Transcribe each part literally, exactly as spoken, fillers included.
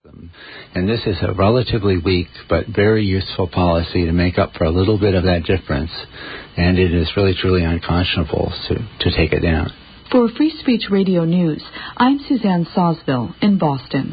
And this is a relatively weak but very useful policy to make up for a little bit of that difference. And it is really, truly unconscionable to, to take it down. For Free Speech Radio News, I'm Suzanne Sawsville in Boston.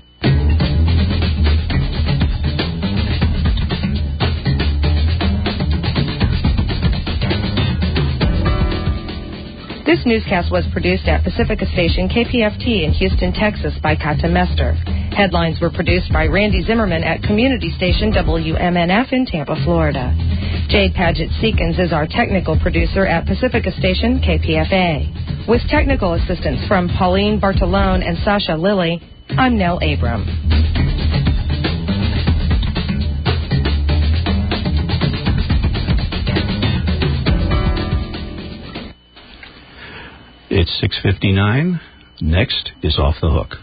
This newscast was produced at Pacifica Station K P F T in Houston, Texas by Kata Mester. Headlines were produced by Randy Zimmerman at Community Station W M N F in Tampa, Florida. Jade Paget-Seekins is our technical producer at Pacifica Station K P F A. With technical assistance from Pauline Bartolone and Sasha Lilly, I'm Nell Abram. It's six fifty-nine. Next is Off the Hook.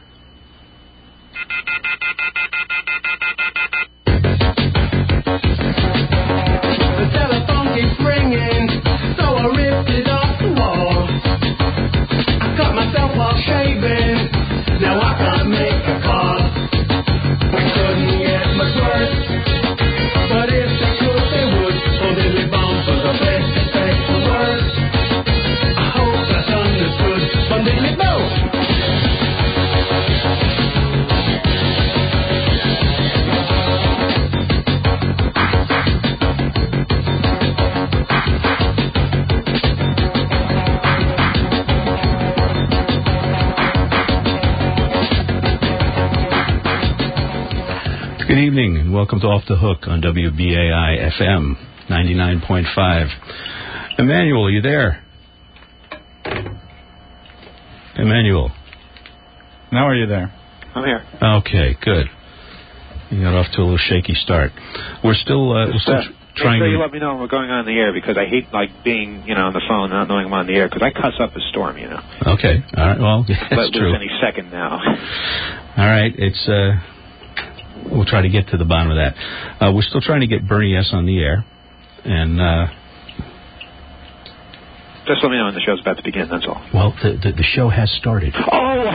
The telephone keeps ringing, so I ripped it off the wall. I cut myself while shaving, now I can't make a call. I couldn't get much worse, but if they could, they would. Oh, Dilly Bombs was the best to say the words. I hope that's understood from Dilly Bombs. Good evening and welcome to Off the Hook on W B A I F M ninety-nine point five. Emmanuel, are you there? Emmanuel. Now are you there? I'm here. Okay, good. You got off to a little shaky start. We're still, uh, we're still uh, tr- trying make sure to... you let me know when we're going on the air, because I hate like being, you know, on the phone not knowing I'm on the air, because I cuss up a storm, you know. Okay, all right, well, that's Let true. loose any second now. All right, it's... Uh, we'll try to get to the bottom of that. Uh, we're still trying to get Bernie S. on the air, and... Uh, Just let me know when the show's about to begin, that's all. well, the, the, the show has started. Oh!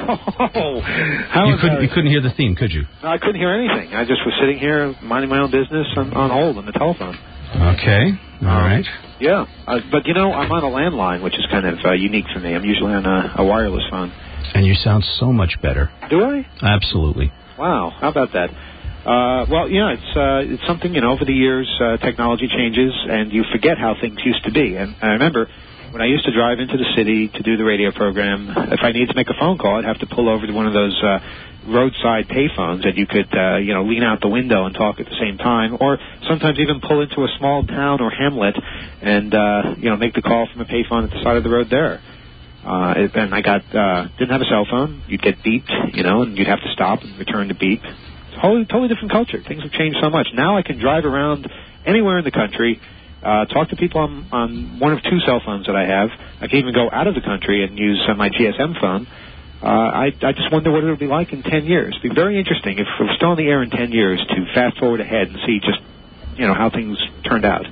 How You couldn't, you couldn't hear the theme, could you? No, I couldn't hear anything. I just was sitting here minding my own business on, on hold on the telephone. Okay, all right. Yeah, uh, but, you know, I'm on a landline, which is kind of uh, unique for me. I'm usually on a, a wireless phone. And you sound so much better. Do I? Absolutely. Wow, how about that? Uh, well, yeah, it's uh, it's something, you know, over the years, uh, technology changes, and you forget how things used to be. And I remember when I used to drive into the city to do the radio program, if I needed to make a phone call, I'd have to pull over to one of those uh, roadside payphones that you could, uh, you know, lean out the window and talk at the same time, or sometimes even pull into a small town or hamlet and, uh, you know, make the call from a payphone at the side of the road there. Uh, it, and I got, uh, didn't have a cell phone. You'd get beeped, you know, and you'd have to stop and return to beep. It's a wholly, totally different culture. Things have changed so much. Now I can drive around anywhere in the country, uh, talk to people on, on one of two cell phones that I have. I can even go out of the country and use uh, my G S M phone. Uh, I, I just wonder what it would be like in ten years. It'd be very interesting if we're still on the air in ten years to fast forward ahead and see just, you know, how things turned out.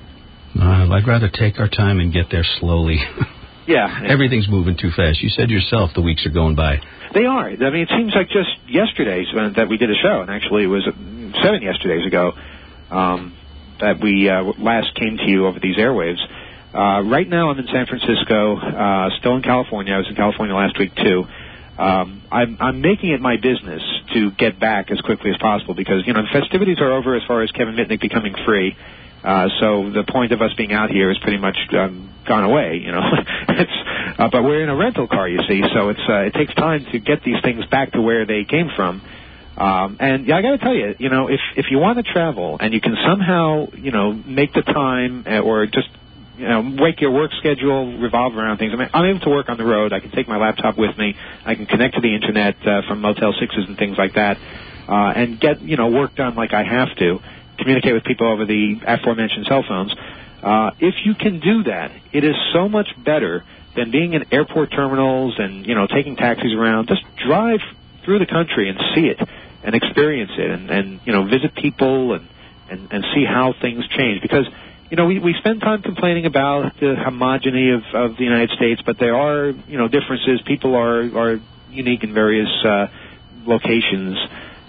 Uh, I'd rather take our time and get there slowly. Yeah. Everything's moving too fast. You said yourself the weeks are going by. They are. I mean, it seems like just yesterday that we did a show, and actually it was seven yesterdays ago um, that we uh, last came to you over these airwaves. Uh, right now I'm in San Francisco, uh, still in California. I was in California last week, too. Um, I'm, I'm making it my business to get back as quickly as possible because, you know, the festivities are over as far as Kevin Mitnick becoming free. Uh, so the point of us being out here is pretty much um, gone away, you know. it's, uh, but we're in a rental car, you see, so it's uh, it takes time to get these things back to where they came from. Um, and yeah, I got to tell you, you know, if if you want to travel and you can somehow, you know, make the time uh, or just, you know, make your work schedule revolve around things. I mean, I'm able to work on the road. I can take my laptop with me. I can connect to the internet uh, from Motel Sixes and things like that, uh, and get, you know, work done like I have to. Communicate with people over the aforementioned cell phones. Uh, if you can do that, it is so much better than being in airport terminals and, you know, taking taxis around. Just drive through the country and see it and experience it and, and you know, visit people and, and, and see how things change. Because, you know, we, we spend time complaining about the homogeny of, of the United States, but there are, you know, differences. People are, are unique in various uh, locations.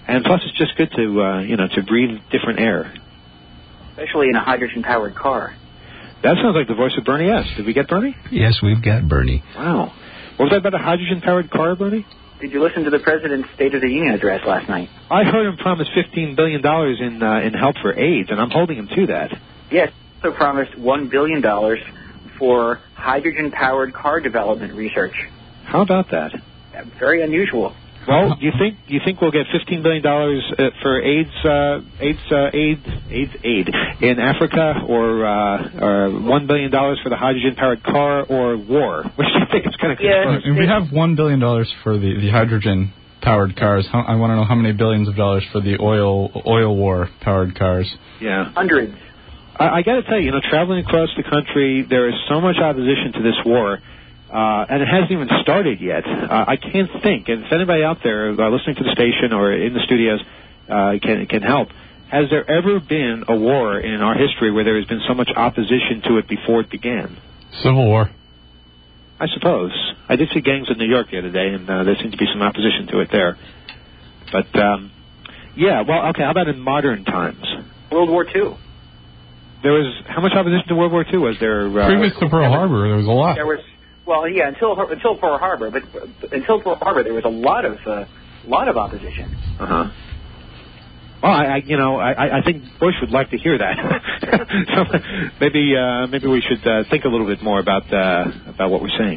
And plus, it's just good to, uh, you know, to breathe different air. Especially in a hydrogen-powered car. That sounds like the voice of Bernie S. Did we get Bernie? Yes, we've got Bernie. Wow. What was that about a hydrogen-powered car, Bernie? Did you listen to the President's State of the Union address last night? I heard him promise fifteen billion dollars in uh, in help for AIDS, and I'm holding him to that. Yes, he also promised one billion dollars for hydrogen-powered car development research. How about that? Uh, very unusual. Well, do you think do you think we'll get fifteen billion dollars uh, for AIDS uh, AIDS uh, AIDS AIDS aid in Africa, or uh, or one billion dollars for the hydrogen-powered car, or war? Which do you think is going to Yeah, If we have one billion dollars for the, the hydrogen-powered cars, how, I want to know how many billions of dollars for the oil oil war-powered cars. Yeah, hundreds. I, I got to tell you, you know, traveling across the country, there is so much opposition to this war. Uh, and it hasn't even started yet. Uh, I can't think, and if anybody out there uh, listening to the station or in the studios uh, can can help, has there ever been a war in our history where there has been so much opposition to it before it began? Civil War. I suppose. I did see gangs in New York the other day, and uh, there seemed to be some opposition to it there. But, um, yeah, well, okay, how about in modern times? World War Two. There was, how much opposition to World War Two was there? Uh, Previous to Pearl Harbor, there was a lot. There was, well, yeah, until until Pearl Harbor, but uh, until Pearl Harbor, there was a lot of uh, lot of opposition. Uh huh. Well, I, I you know, I, I think Bush would like to hear that. So maybe uh, maybe we should uh, think a little bit more about uh, about what we're saying.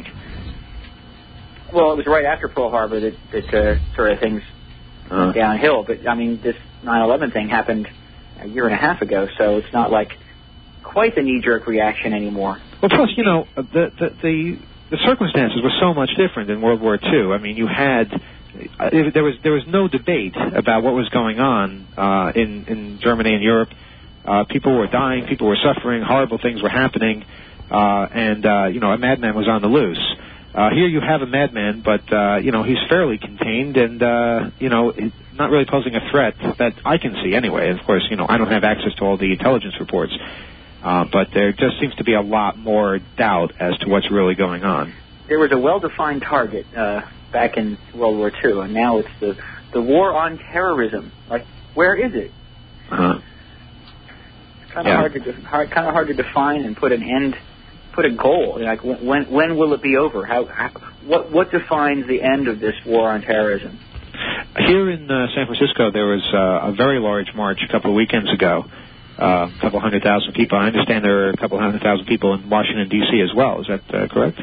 Well, it was right after Pearl Harbor that that uh, sort of things Uh, went downhill. But I mean, this nine eleven thing happened a year and a half ago, so it's not like quite the knee-jerk reaction anymore. Well, plus, you know, the the the, the circumstances were so much different in World War Two. I mean, you had uh, there was there was no debate about what was going on uh, in in Germany and Europe. Uh, people were dying, people were suffering, horrible things were happening, uh, and uh, you know, a madman was on the loose. Uh, here you have a madman, but uh, you know, he's fairly contained, and uh, you know, not really posing a threat that I can see anyway. Of course, you know, I don't have access to all the intelligence reports. Uh, but there just seems to be a lot more doubt as to what's really going on. There was a well-defined target uh, back in World War Two, and now it's the the war on terrorism. Like, where is it? Uh-huh. It's kind of Yeah. hard to de- hard, kind of hard to define and put an end, put a goal. Like, when when will it be over? How, how what what defines the end of this war on terrorism? Here in uh, San Francisco, there was uh, a very large march a couple of weekends ago. Uh, a couple hundred thousand people. I understand there are a couple hundred thousand people in Washington D C as well. Is that uh, correct?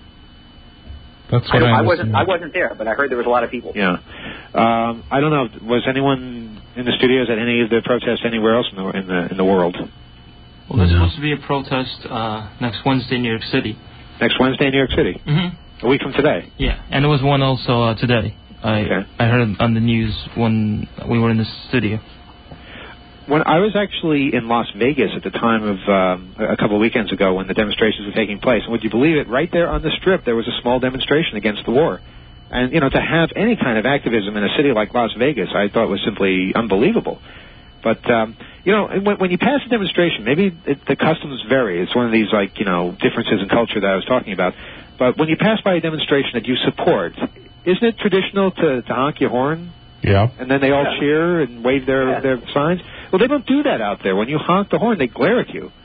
That's I, what I, I wasn't I wasn't there, but I heard there was a lot of people. Yeah. Um, I don't know. Was anyone in the studios at any of the protests anywhere else in the in the, in the world? Well, there's supposed to be a protest uh, next Wednesday in New York City. Next Wednesday in New York City. Mm-hmm. A week from today. Yeah, and there was one also uh, today. I Okay. I heard it on the news when we were in the studio. When I was actually in Las Vegas at the time of um, a couple of weekends ago when the demonstrations were taking place, and would you believe it, right there on the Strip there was a small demonstration against the war. And, you know, to have any kind of activism in a city like Las Vegas, I thought was simply unbelievable. But, um, you know, when, when you pass a demonstration, maybe it, the customs vary. It's one of these, like, you know, differences in culture that I was talking about. But when you pass by a demonstration that you support, isn't it traditional to, to honk your horn? Yeah. And then they all Yeah. cheer and wave their, Yeah. their signs? Well, they don't do that out there. When you honk the horn, they glare at you.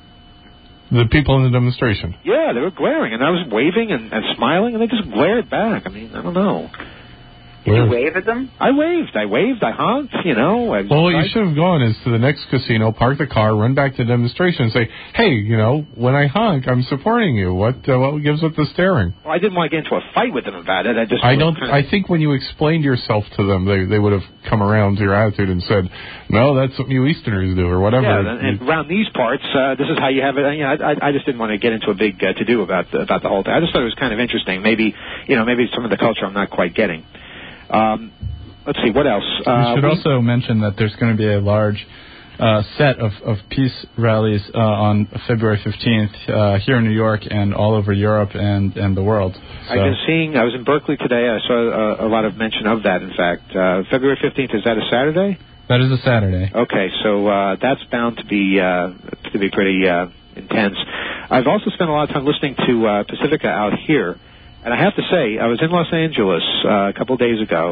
The people in the demonstration. Yeah, they were glaring, and I was waving and, and smiling, and they just glared back. I mean, I don't know. Did you wave at them? I waved. I waved. I honked, you know. I, Well, what I, you should have gone is to the next casino, park the car, run back to the demonstration, and say, "Hey, you know, when I honk, I'm supporting you. What uh, what gives with the staring?" Well, I didn't want to get into a fight with them about it. I just. I don't. Kind of, I think when you explained yourself to them, they they would have come around to your attitude and said, "No, that's something you Easterners do," or whatever. Yeah, and, and around these parts, uh, this is how you have it. You know, I, I just didn't want to get into a big uh, to do about the, about the whole thing. I just thought it was kind of interesting. Maybe, you know, maybe some of the culture I'm not quite getting. Um, let's see, what else? Uh, we should we, also mention that there's going to be a large uh, set of, of peace rallies uh, on February fifteenth uh, here in New York and all over Europe and, and the world. So. I've been seeing, I was in Berkeley today. I saw a, a lot of mention of that, in fact. Uh, February fifteenth, is that a Saturday? That is a Saturday. Okay, so uh, that's bound to be uh, to be pretty uh, intense. I've also spent a lot of time listening to uh, Pacifica out here. And I have to say, I was in Los Angeles uh, a couple of days ago,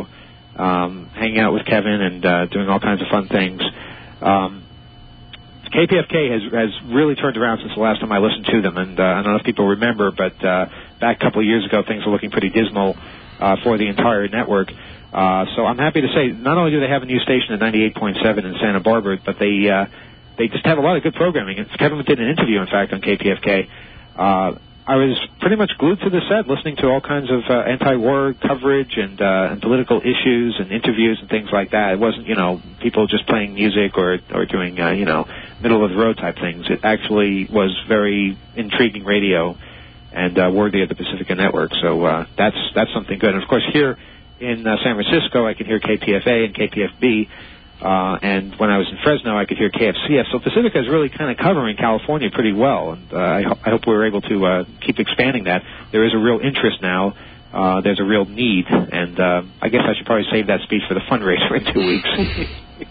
um, hanging out with Kevin and uh, doing all kinds of fun things. Um, K P F K has has really turned around since the last time I listened to them, and uh, I don't know if people remember, but uh, back a couple of years ago, things were looking pretty dismal uh, for the entire network. Uh, so I'm happy to say, not only do they have a new station at ninety-eight point seven in Santa Barbara, but they uh, they just have a lot of good programming. And Kevin did an interview, in fact, on K P F K. Uh, I was pretty much glued to the set, listening to all kinds of uh, anti-war coverage and, uh, and political issues and interviews and things like that. It wasn't, you know, people just playing music or or doing, uh, you know, middle-of-the-road type things. It actually was very intriguing radio and uh, worthy of the Pacifica Network. So uh, that's that's something good. And, of course, here in uh, San Francisco, I can hear K P F A and K P F B. Uh, and when I was in Fresno, I could hear K F C F. So Pacifica is really kind of covering California pretty well, and uh, I, ho- I hope we're able to uh, keep expanding that. There is a real interest now. Uh, there's a real need, and uh, I guess I should probably save that speech for the fundraiser in two weeks.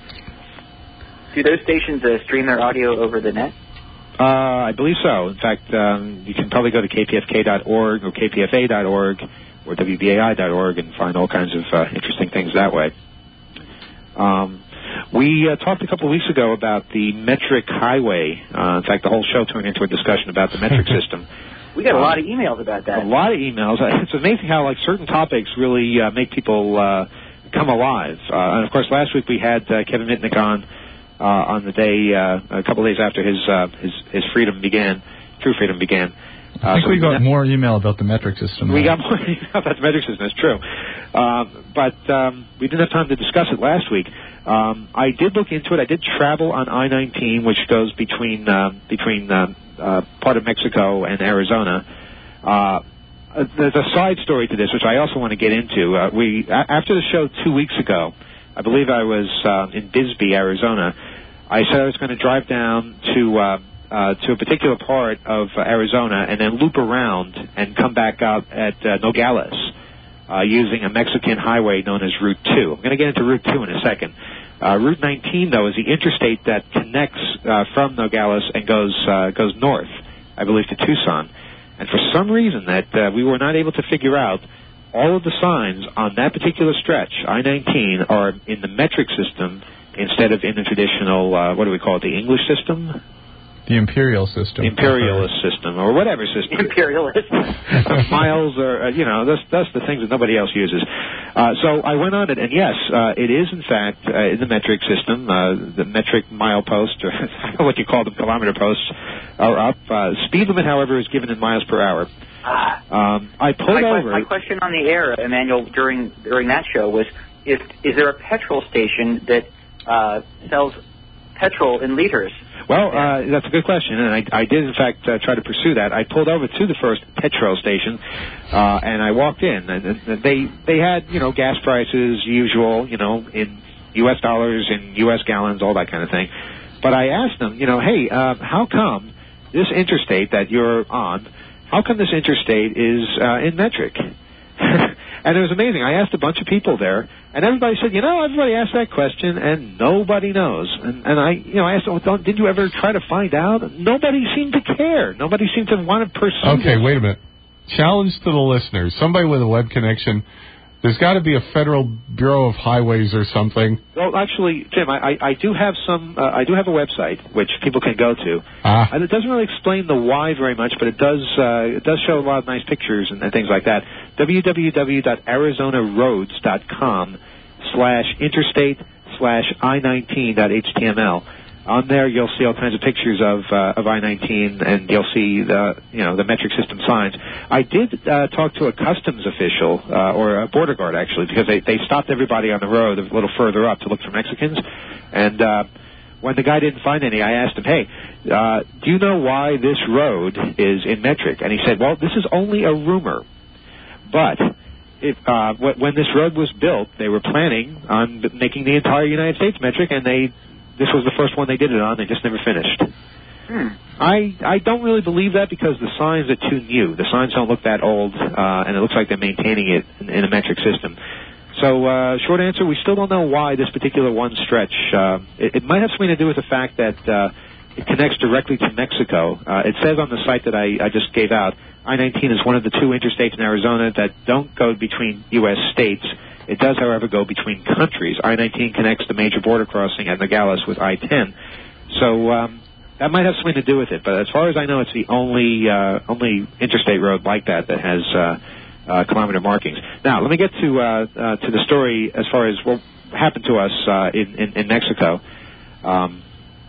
Do those stations uh, stream their audio over the net? Uh, I believe so. In fact, um, you can probably go to K P F K dot org or K P F A dot org or W B A I dot org and find all kinds of uh, interesting things that way. Um, we uh, talked a couple of weeks ago about the metric highway. Uh, in fact, the whole show turned into a discussion about the metric system. We got a uh, lot of emails about that. A lot of emails. It's amazing how like certain topics really uh, make people uh, come alive. Uh, and of course, last week we had uh, Kevin Mitnick on uh, on the day uh, a couple of days after his uh, his his freedom began, true freedom began. Uh, I think so we got that, more email about the metric system. We now. got more email about the metric system, that's true. Uh, but um, we didn't have time to discuss it last week. Um, I did look into it. I did travel on I nineteen, which goes between uh, between uh, uh, part of Mexico and Arizona. Uh, there's a side story to this, which I also want to get into. Uh, we a- after the show two weeks ago, I believe I was uh, in Bisbee, Arizona. I said I was going to drive down to uh, uh, to a particular part of uh, Arizona and then loop around and come back out at uh, Nogales uh, using a Mexican highway known as Route two. I'm going to get into Route two in a second. Uh, Route nineteen, though, is the interstate that connects uh, from Nogales and goes uh, goes north, I believe, to Tucson. And for some reason that uh, we were not able to figure out, all of the signs on that particular stretch, I nineteen, are in the metric system instead of in the traditional, uh, what do we call it, the English system? The imperial system. Imperialist system, or whatever system. Imperialist. Miles, or, uh, you know, that's, that's the things that nobody else uses. Uh, so I went on it, and yes, uh, it is, in fact, uh, in the metric system. Uh, the metric mile post, or I don't know what you call them, kilometer posts, are up. Uh, speed limit, however, is given in miles per hour. Um, I pulled my, over. My question on the air, Emmanuel, during during that show was, is, is there a petrol station that uh, sells petrol in liters? Well, uh, that's a good question, and I, I did, in fact, uh, try to pursue that. I pulled over to the first petrol station, uh, and I walked in, and, and they they had, you know, gas prices, usual, you know, in U S dollars, in U S gallons, all that kind of thing. But I asked them, you know, hey, uh, how come this interstate that you're on, how come this interstate is uh, in metric? And it was amazing. I asked a bunch of people there, and everybody said, you know, everybody asked that question, and nobody knows. And, and I, you know, I asked them, well, did you ever try to find out? Nobody seemed to care. Nobody seemed to want to pursue Okay, this. wait a minute. Challenge to the listeners. Somebody with a web connection. There's got to be a Federal Bureau of Highways or something. Well, actually, Tim, I, I, I do have some. Uh, I do have a website which people can go to. Ah. And it doesn't really explain the why very much, but it does. Uh, it does show a lot of nice pictures and, and things like that. w w w dot arizona roads dot com slash interstate slash I nineteen dot H T M L. On there, you'll see all kinds of pictures of uh, of I nineteen, and you'll see the you know the metric system signs. I did uh, talk to a customs official uh, or a border guard actually, because they they stopped everybody on the road a little further up to look for Mexicans, and uh, when the guy didn't find any, I asked him, hey, uh, do you know why this road is in metric? And he said, well, this is only a rumor, but if, uh, when this road was built, they were planning on making the entire United States metric, and they this was the first one they did it on. They just never finished. Hmm. I I don't really believe that because the signs are too new. The signs don't look that old, uh, and it looks like they're maintaining it in, in a metric system. So, uh, short answer, we still don't know why this particular one stretch. Uh, it, it might have something to do with the fact that uh, it connects directly to Mexico. Uh, it says on the site that I, I just gave out, I nineteen is one of the two interstates in Arizona that don't go between U S states. It does, however, go between countries. I nineteen connects the major border crossing at Nogales with I ten. So um, that might have something to do with it. But as far as I know, it's the only uh, only interstate road like that that has uh, uh, kilometer markings. Now, let me get to uh, uh, to the story as far as what happened to us uh, in, in, in Mexico. Um,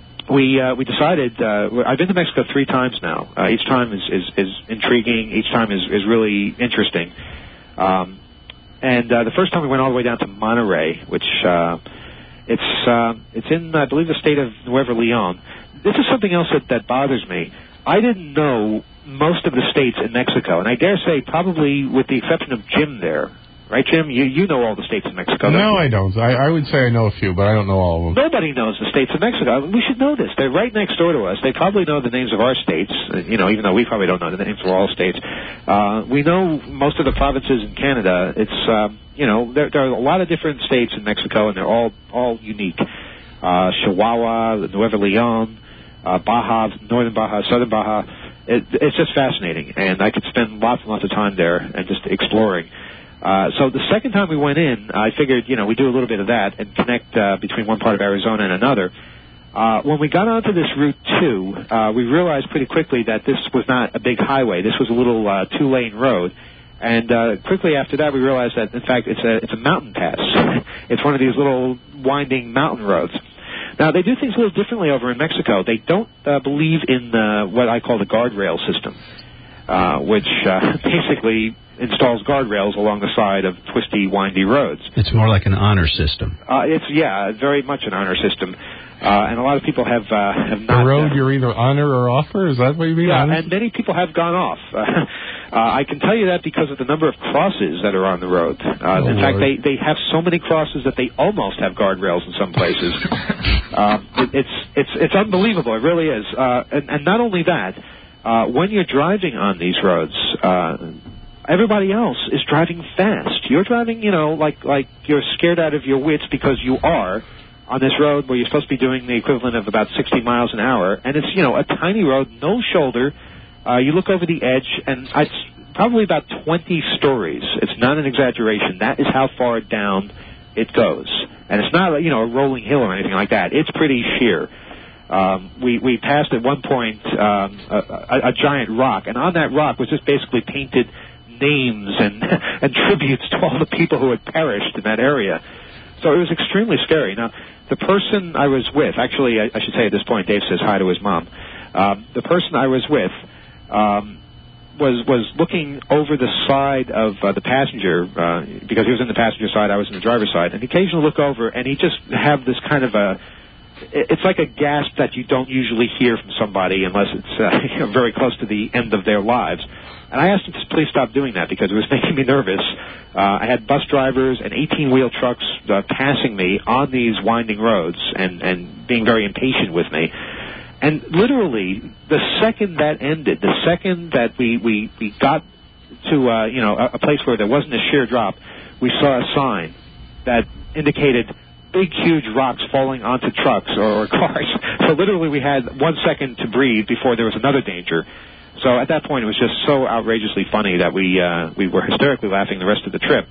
we uh, we decided, uh, I've been to Mexico three times now. Uh, each time is, is, is intriguing. Each time is, is really interesting. Um, and uh, the first time we went all the way down to Monterrey, which uh, it's uh, it's in, I believe, the state of Nuevo Leon. This is something else that, that bothers me. I didn't know most of the states in Mexico, and I dare say probably with the exception of Jim there. Right, Jim? You you know all the states in Mexico, don't No, you? I don't. I, I would say I know a few, but I don't know all of them. Nobody knows the states of Mexico. We should know this. They're right next door to us. They probably know the names of our states, uh, you know, even though we probably don't know the names of all states. Uh, we know most of the provinces in Canada. It's, um, you know, there, there are a lot of different states in Mexico, and they're all, all unique. Uh, Chihuahua, Nuevo Leon, uh, Baja, Northern Baja, Southern Baja. It, it's just fascinating, and I could spend lots and lots of time there and just exploring. Uh, so the second time we went in, I figured, you know, we do a little bit of that and connect uh, between one part of Arizona and another. Uh, when we got onto this Route two, uh, we realized pretty quickly that this was not a big highway. This was a little uh, two-lane road. And uh, quickly after that, we realized that, in fact, it's a, it's a mountain pass. It's one of these little winding mountain roads. Now, they do things a little differently over in Mexico. They don't uh, believe in uh, what I call the guardrail system, uh, which uh, basically installs guardrails along the side of twisty, windy roads. It's more like an honor system. Uh, it's, yeah, very much an honor system. Uh, and a lot of people have, uh, have not... The road uh, you're either honor or offer? Is that what you mean? Yeah, honor? and many people have gone off. Uh, uh, I can tell you that because of the number of crosses that are on the road. Uh, oh, in fact, Lord. they, they have so many crosses that they almost have guardrails in some places. uh, it, it's, it's, it's unbelievable. It really is. Uh, and, and not only that, uh, when you're driving on these roads... Uh, everybody else is driving fast. You're driving, you know, like like you're scared out of your wits because you are on this road where you're supposed to be doing the equivalent of about sixty miles an hour. And it's, you know, a tiny road, no shoulder. Uh, you look over the edge, and it's probably about twenty stories. It's not an exaggeration. That is how far down it goes. And it's not, you know, a rolling hill or anything like that. It's pretty sheer. Um, we, we passed at one point um, a, a, a giant rock, and on that rock was just basically painted names and, and tributes to all the people who had perished in that area. So it was extremely scary. Now, the person I was with, actually, I, I should say at this point, Dave says hi to his mom. Um, the person I was with um, was was looking over the side of uh, the passenger, uh, because he was in the passenger side, I was in the driver's side, and occasionally look over, and he just have this kind of a, it's like a gasp that you don't usually hear from somebody unless it's uh, you know, very close to the end of their lives. And I asked him to please stop doing that because it was making me nervous. Uh, I had bus drivers and eighteen-wheel trucks uh, passing me on these winding roads and, and being very impatient with me. And literally, the second that ended, the second that we, we, we got to uh, you know a, a place where there wasn't a sheer drop, we saw a sign that indicated big, huge rocks falling onto trucks or, or cars. So literally we had one second to breathe before there was another danger. So at that point, it was just so outrageously funny that we uh, we were hysterically laughing the rest of the trip.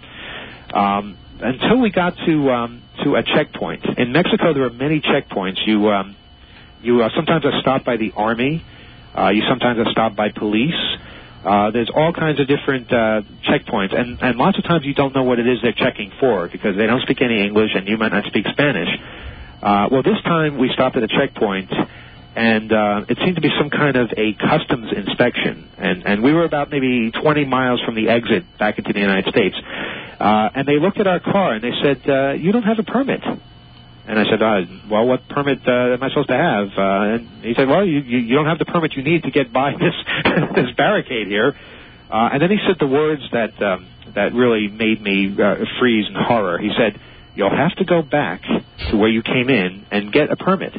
Um, until we got to um, to a checkpoint. In Mexico, there are many checkpoints. You um, you uh, sometimes are stopped by the army. Uh, you sometimes are stopped by police. Uh, there's all kinds of different uh, checkpoints, and, and lots of times you don't know what it is they're checking for because they don't speak any English and you might not speak Spanish. Uh, well, this time we stopped at a checkpoint, and uh, it seemed to be some kind of a customs inspection. And, and we were about maybe twenty miles from the exit back into the United States. Uh, and they looked at our car, and they said, uh, you don't have a permit. And I said, uh, well, what permit uh, am I supposed to have? Uh, and he said, well, you, you, you don't have the permit you need to get by this this barricade here. Uh, and then he said the words that um, that really made me uh, freeze in horror. He said, you'll have to go back to where you came in and get a permit.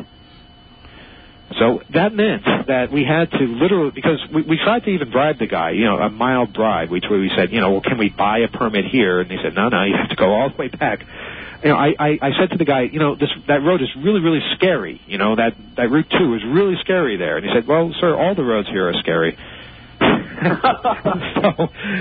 So that meant that we had to literally, because we, we tried to even bribe the guy, you know, a mild bribe, which we said, you know, well, can we buy a permit here? And he said, no, no, you have to go all the way back. You know, I, I, I said to the guy, you know, this that road is really, really scary. You know, that, that Route two is really scary there. And he said, well, sir, all the roads here are scary. so,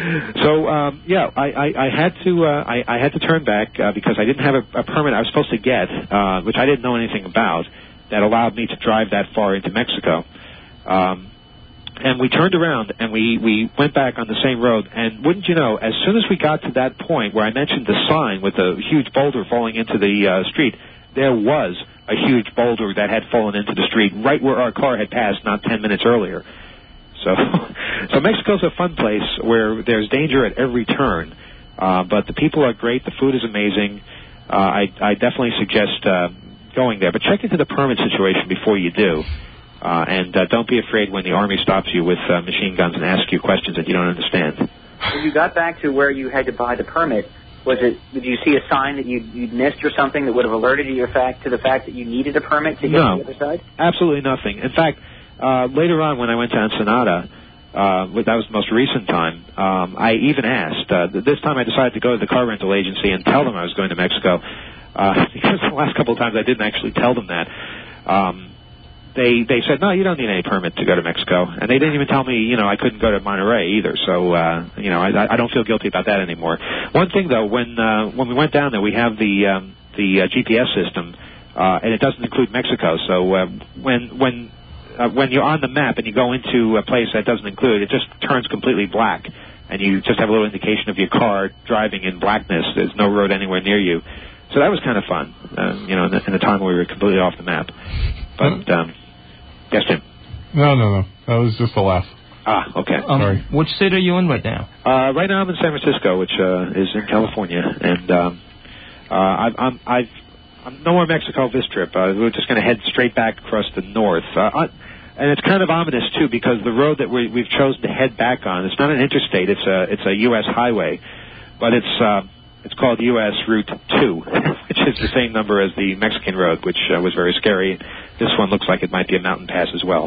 so um, yeah, I, I, I had to uh, I, I had to turn back uh, because I didn't have a, a permit I was supposed to get, uh, which I didn't know anything about, that allowed me to drive that far into Mexico. Um, and we turned around and we, we went back on the same road. And wouldn't you know, as soon as we got to that point where I mentioned the sign with the huge boulder falling into the uh, street, there was a huge boulder that had fallen into the street right where our car had passed not ten minutes earlier. So, so Mexico's a fun place where there's danger at every turn, uh, but the people are great. The food is amazing. Uh, I, I definitely suggest uh, going there, but check into the permit situation before you do, uh, and uh, don't be afraid when the Army stops you with uh, machine guns and asks you questions that you don't understand. When you got back to where you had to buy the permit, was it? Did you see a sign that you'd, you'd missed or something that would have alerted you fact, to the fact that you needed a permit to get no, to the other side? Absolutely nothing. In fact, Uh, later on, when I went to Ensenada, uh, that was the most recent time, um, I even asked. Uh, this time I decided to go to the car rental agency and tell them I was going to Mexico, uh, because the last couple of times I didn't actually tell them that. Um, they they said, no, you don't need any permit to go to Mexico. And they didn't even tell me, you know, I couldn't go to Monterrey either. So, uh, you know, I, I don't feel guilty about that anymore. One thing, though, when uh, when we went down there, we have the, um, the uh, G P S system, uh, and it doesn't include Mexico. So uh, when when... Uh, when you're on the map and you go into a place that doesn't include, it just turns completely black, and you just have a little indication of your car driving in blackness. There's no road anywhere near you. So that was kind of fun, uh, you know, in the, in the time where we were completely off the map. But, um, yes, Tim? No, no, no. That was just a laugh. Ah, okay. Um, Sorry. Which state are you in right now? Uh, right now I'm in San Francisco, which uh, is in California, and um, uh, I've, I'm, I've I'm no more Mexico this trip. Uh, we're just going to head straight back across the north. Uh, I, and it's kind of ominous, too, because the road that we, we've chosen to head back on, it's not an interstate, it's a, it's a U S highway, but it's uh, it's called U S Route two, which is the same number as the Mexican road, which uh, was very scary. This one looks like it might be a mountain pass as well.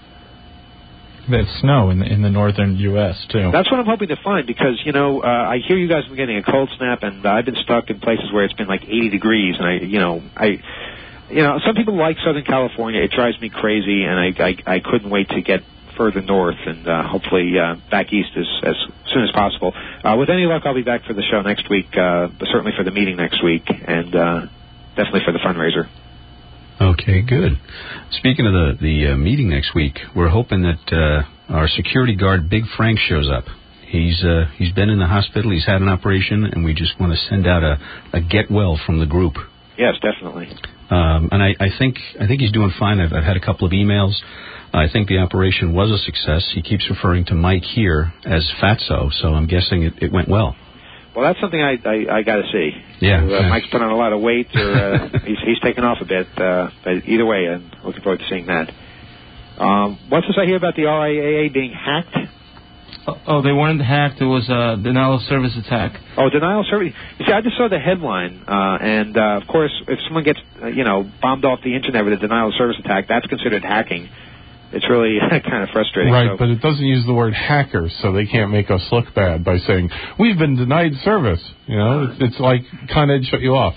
There's snow in the, in the northern U S too. That's what I'm hoping to find, because, you know, uh, I hear you guys have been getting a cold snap, and uh, I've been stuck in places where it's been like eighty degrees, and I, you know, I, you know, some people like Southern California. It drives me crazy, and I, I, I couldn't wait to get further north and uh, hopefully uh, back east as, as soon as possible. Uh, with any luck, I'll be back for the show next week, uh, but certainly for the meeting next week, and uh, definitely for the fundraiser. Okay, good. Speaking of the the uh, meeting next week, we're hoping that uh, our security guard, Big Frank, shows up. He's uh, he's been in the hospital. He's had an operation, and we just want to send out a, a get well from the group. Yes, definitely. Um, and I, I think I think he's doing fine. I've, I've had a couple of emails. I think the operation was a success. He keeps referring to Mike here as Fatso, so I'm guessing it, it went well. Well, that's something I I, I got to see. Yeah, uh, yeah. Mike's put on a lot of weight, or uh, he's he's taken off a bit. Uh, but either way, I'm looking forward to seeing that. Um, what's this I hear about the R I A A being hacked? Oh, they weren't hacked. It was a denial of service attack. Oh, denial of service. You see, I just saw the headline, uh, and uh, of course, if someone gets uh, you know bombed off the internet with a denial of service attack, that's considered hacking. It's really kind of frustrating. Right, so. but it doesn't use the word hacker, so they can't make us look bad by saying, we've been denied service. You know, it's, it's like Con Ed shut you off.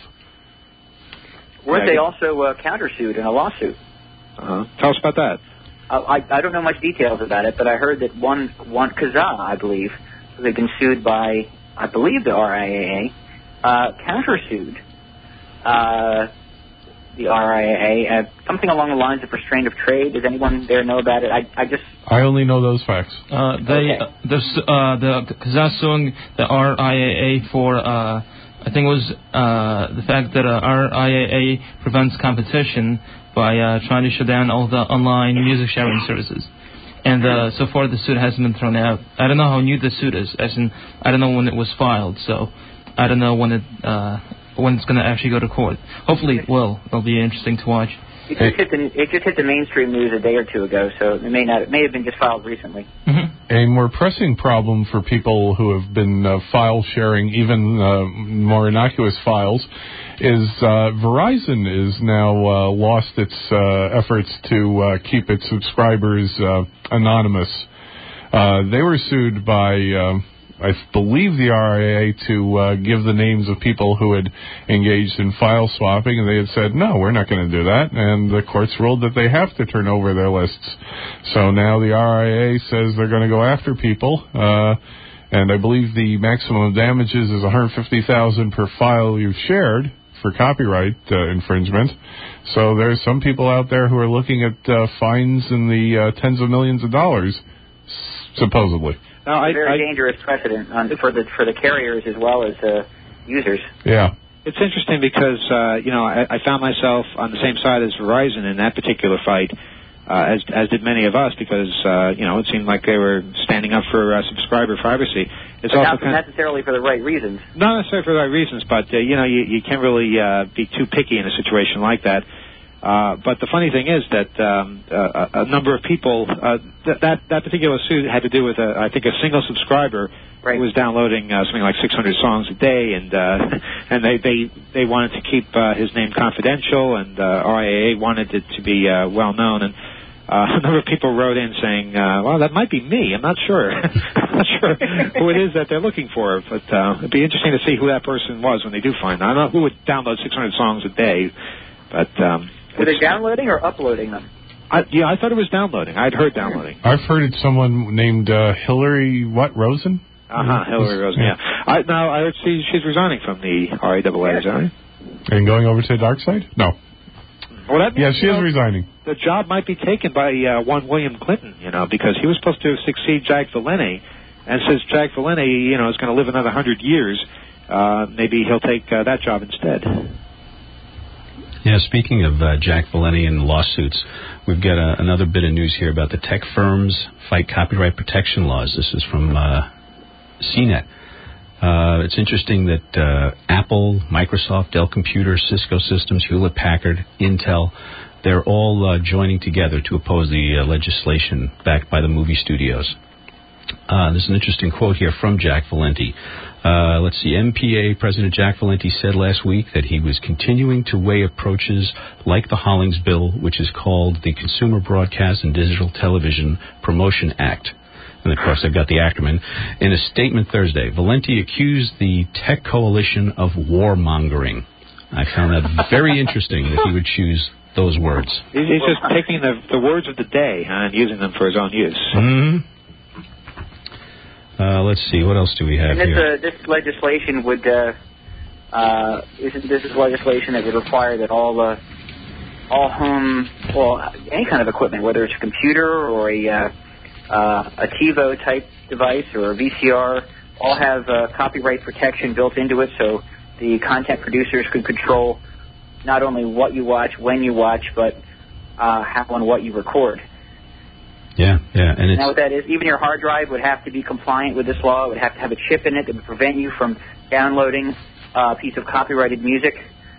Weren't they also uh, countersued in a lawsuit? Uh-huh. Tell us about that. Uh, I, I don't know much details about it, but I heard that one, one Kazaa, I believe, who had been sued by, I believe, the R I A A, uh, countersued uh, the R I A A, uh, something along the lines of restraint of trade. Does anyone there know about it? I, I just... I only know those facts. Uh, they, Okay. uh, there's, uh, the Kazaa suing the R I A A for, uh, I think it was uh, the fact that uh, R I A A prevents competition by uh, trying to shut down all the online music sharing services. And uh, so far the suit hasn't been thrown out. I don't know how new the suit is, as in I don't know when it was filed, so I don't know when it uh, when it's going to actually go to court. Hopefully it will. It'll be interesting to watch. It just, hit the, it just hit the mainstream news a day or two ago, so it may not. It may have been just filed recently. Mm-hmm. A more pressing problem for people who have been uh, file sharing even uh, more innocuous files is uh, Verizon is now uh, lost its uh, efforts to uh, keep its subscribers uh, anonymous. Uh, they were sued by uh, I believe, the R I A to uh, give the names of people who had engaged in file swapping, and they had said, no, we're not going to do that. And the courts ruled that they have to turn over their lists. So now the R I A says they're going to go after people. Uh, and I believe the maximum damages is one hundred fifty thousand dollars per file you've shared for copyright uh, infringement. So there's some people out there who are looking at uh, fines in the uh, tens of millions of dollars, supposedly. No, I, it's a very I, dangerous precedent on, for the for the carriers as well as uh, users. Yeah. It's interesting because, uh, you know, I, I found myself on the same side as Verizon in that particular fight, uh, as as did many of us, because, uh, you know, it seemed like they were standing up for uh, subscriber privacy. It's but also not necessarily for the right reasons. Not necessarily for the right reasons, but, uh, you know, you, you can't really uh, be too picky in a situation like that. Uh, but the funny thing is that um, uh, a number of people, uh, th- that that particular suit had to do with, a, I think, a single subscriber right. who was downloading uh, something like six hundred songs a day, and uh, and they, they, they wanted to keep uh, his name confidential, and uh, R I A A wanted it to be uh, well known, and uh, a number of people wrote in saying, uh, well, that might be me. I'm not sure. I'm not sure who it is that they're looking for, but uh, it'd be interesting to see who that person was when they do find them. I don't know who would download six hundred songs a day, but... Um, Were they downloading or uploading them? I, yeah, I thought it was downloading. I'd heard downloading. I've heard it's someone named uh, Hillary, what, Rosen? Uh-huh, Hillary Rosen, yeah. yeah. I, now, I heard she, she's resigning from the R A A A, is that right? And going over to the dark side? No. Well, that means, yeah, she is know, resigning. The job might be taken by uh, one William Clinton, you know, because he was supposed to succeed Jack Valenti, and since Jack Valenti, you know, is going to live another hundred years, uh, maybe he'll take uh, that job instead. Yeah, speaking of uh, Jack Valenti and lawsuits, we've got uh, another bit of news here about the tech firms fight copyright protection laws. This is from uh, C net. Uh, it's interesting that uh, Apple, Microsoft, Dell Computer, Cisco Systems, Hewlett-Packard, Intel, they're all uh, joining together to oppose the uh, legislation backed by the movie studios. Uh, there's an interesting quote here from Jack Valenti. Uh, let's see, M P A President Jack Valenti said last week that he was continuing to weigh approaches like the Hollings bill, which is called the Consumer Broadcast and Digital Television Promotion Act. And, of course, they've got the acronym. In a statement Thursday, Valenti accused the tech coalition of warmongering. I found that very interesting that he would choose those words. He's just taking the, the words of the day huh, and using them for his own use. Mm-hmm. Uh, let's see, what else do we have and this, here? Uh, this legislation would, uh, uh, isn't this is legislation that would require that all uh, all home, well, any kind of equipment, whether it's a computer or a uh, uh, a TiVo type device or a V C R, all have uh, copyright protection built into it, so the content producers could control not only what you watch, when you watch, but uh, how and what you record. Yeah, yeah. And it's, now what that is, even your hard drive would have to be compliant with this law. It would have to have a chip in it that would prevent you from downloading uh, a piece of copyrighted music.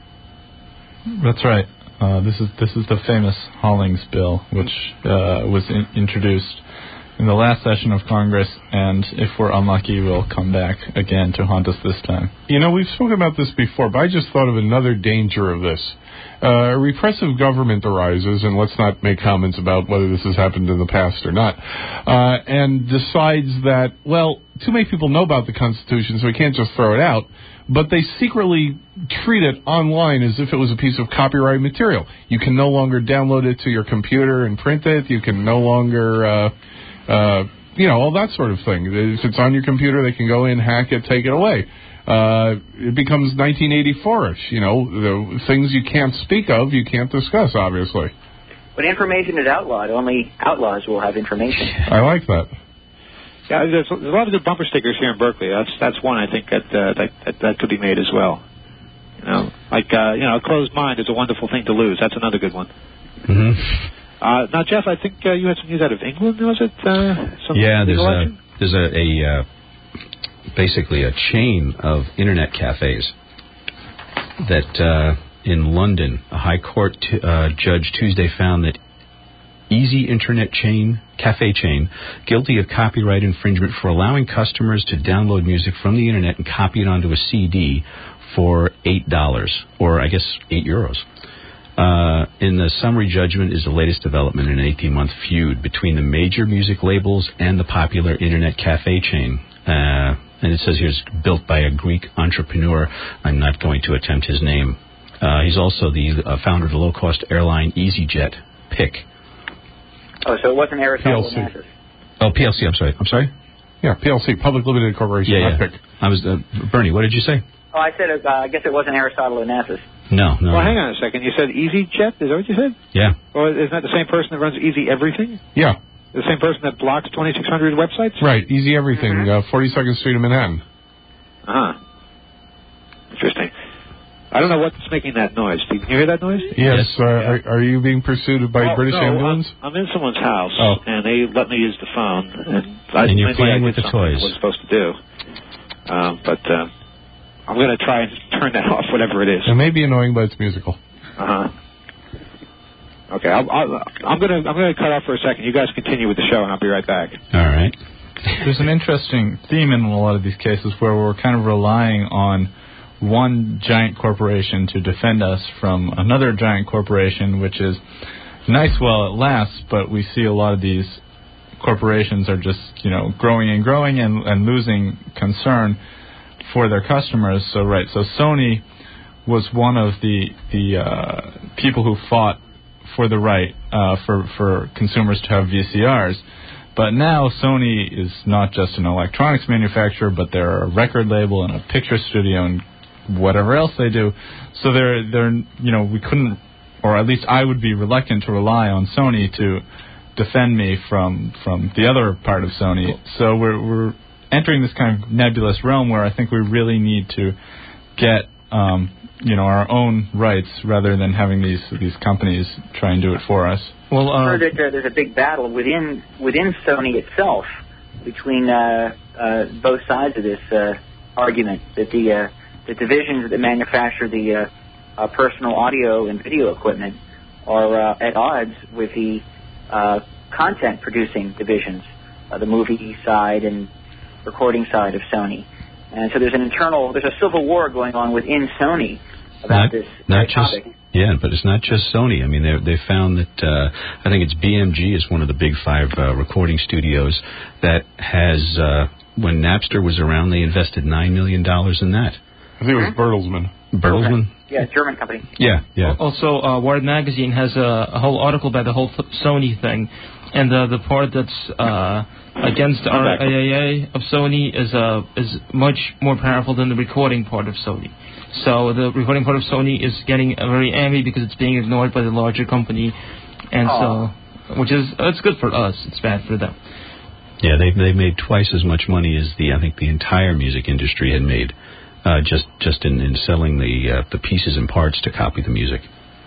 That's right. Uh, this is this is the famous Hollings bill, which uh, was in, introduced in the last session of Congress, and if we're unlucky, will come back again to haunt us this time. You know, we've spoken about this before, but I just thought of another danger of this. Uh, a repressive government arises, and let's not make comments about whether this has happened in the past or not, uh, and decides that, well, too many people know about the Constitution, so we can't just throw it out, but they secretly treat it online as if it was a piece of copyright material. You can no longer download it to your computer and print it. You can no longer, uh, uh, you know, all that sort of thing. If it's on your computer, they can go in, hack it, take it away. Uh, it becomes nineteen eighty-four-ish, you know, the things you can't speak of, you can't discuss, obviously. When information is outlawed, only outlaws will have information. I like that. Yeah, there's, there's a lot of good bumper stickers here in Berkeley. That's that's one I think that uh, that, that that could be made as well. You know, like uh, you know, a closed mind is a wonderful thing to lose. That's another good one. Mm-hmm. Uh, now, Jeff, I think uh, you had some news out of England. Was it? Uh, some yeah, there's a there's a, a uh, basically a chain of internet cafes that uh, in London, a high court t- uh, judge Tuesday found that Easy Internet chain, cafe chain, guilty of copyright infringement for allowing customers to download music from the internet and copy it onto a C D for eight dollars, or I guess eight euros. Uh, in the summary judgment is the latest development in an eighteen-month feud between the major music labels and the popular internet cafe chain. Uh, and it says here it's built by a Greek entrepreneur. I'm not going to attempt his name. Uh, he's also the uh, founder of the low-cost airline EasyJet, P I C. Oh, so it wasn't Aristotle P L C. Onassis. Oh, P L C, I'm sorry. I'm sorry? Yeah, P L C, Public Limited Corporation, Yeah, not yeah. P I C. I was, uh, Bernie, what did you say? Oh, I said, uh, I guess it wasn't Aristotle Onassis. No, no. Well, hang on a second. You said EasyJet? Is that what you said? Yeah. Well, isn't that the same person that runs Easy Everything? Yeah, The same person that blocks twenty-six hundred websites? right, Easy Everything, Mm-hmm. uh, forty-second Street in Manhattan. Uh-huh. Interesting. I don't know what's making that noise. Can you hear that noise? Yes, Yes. uh, are, are you being pursued by Oh, British no, ambulance? I'm, I'm in someone's house, Oh. and they let me use the phone. And, I, And you're maybe playing I did with the something toys. I wasn't supposed to do. Um, but uh, I'm going to try and turn that off, whatever it is. It may be annoying, but it's musical. Uh-huh. Okay, I'll, I'll, I'm going to I'm going to cut off for a second. You guys continue with the show, and I'll be right back. All right. There's an interesting theme in a lot of these cases where we're kind of relying on one giant corporation to defend us from another giant corporation, which is nice while it lasts, but we see a lot of these corporations are just, you know, growing and growing and, and losing concern for their customers. So, right, so Sony was one of the the uh, people who fought for the right uh, for, for consumers to have V C Rs. But now Sony is not just an electronics manufacturer, but they're a record label and a picture studio and whatever else they do. So they're, they're, you know, we couldn't, or at least I would be reluctant to rely on Sony to defend me from from the other part of Sony. So we're we're entering this kind of nebulous realm where I think we really need to get um, you know, our own rights rather than having these these companies try and do it for us. Well, uh, I heard that uh, there's a big battle within within Sony itself between uh, uh, both sides of this uh, argument, that the uh, the divisions that manufacture the uh, uh, personal audio and video equipment are uh, at odds with the uh, content producing divisions, uh, the movie side and recording side of Sony. And so there's an internal, there's a civil war going on within Sony about Not, this not very just, topic. yeah, but it's not just Sony. I mean, they they found that uh, I think it's B M G is one of the big five uh, recording studios that has. Uh, when Napster was around, they invested nine million dollars in that. I think it was Bertelsmann. Bertelsmann. Yeah, German company. Yeah, yeah. Also, uh, Wired Magazine has a, a whole article about the whole th- Sony thing, and the the part that's uh, against R I A A of Sony is uh, is much more powerful than the recording part of Sony. So the recording part of Sony is getting uh, very angry because it's being ignored by the larger company, and Oh. so which is it's good for us, it's bad for them. Yeah, they they made twice as much money as the I think the entire music industry had made, uh, just just in, in selling the uh, the pieces and parts to copy the music.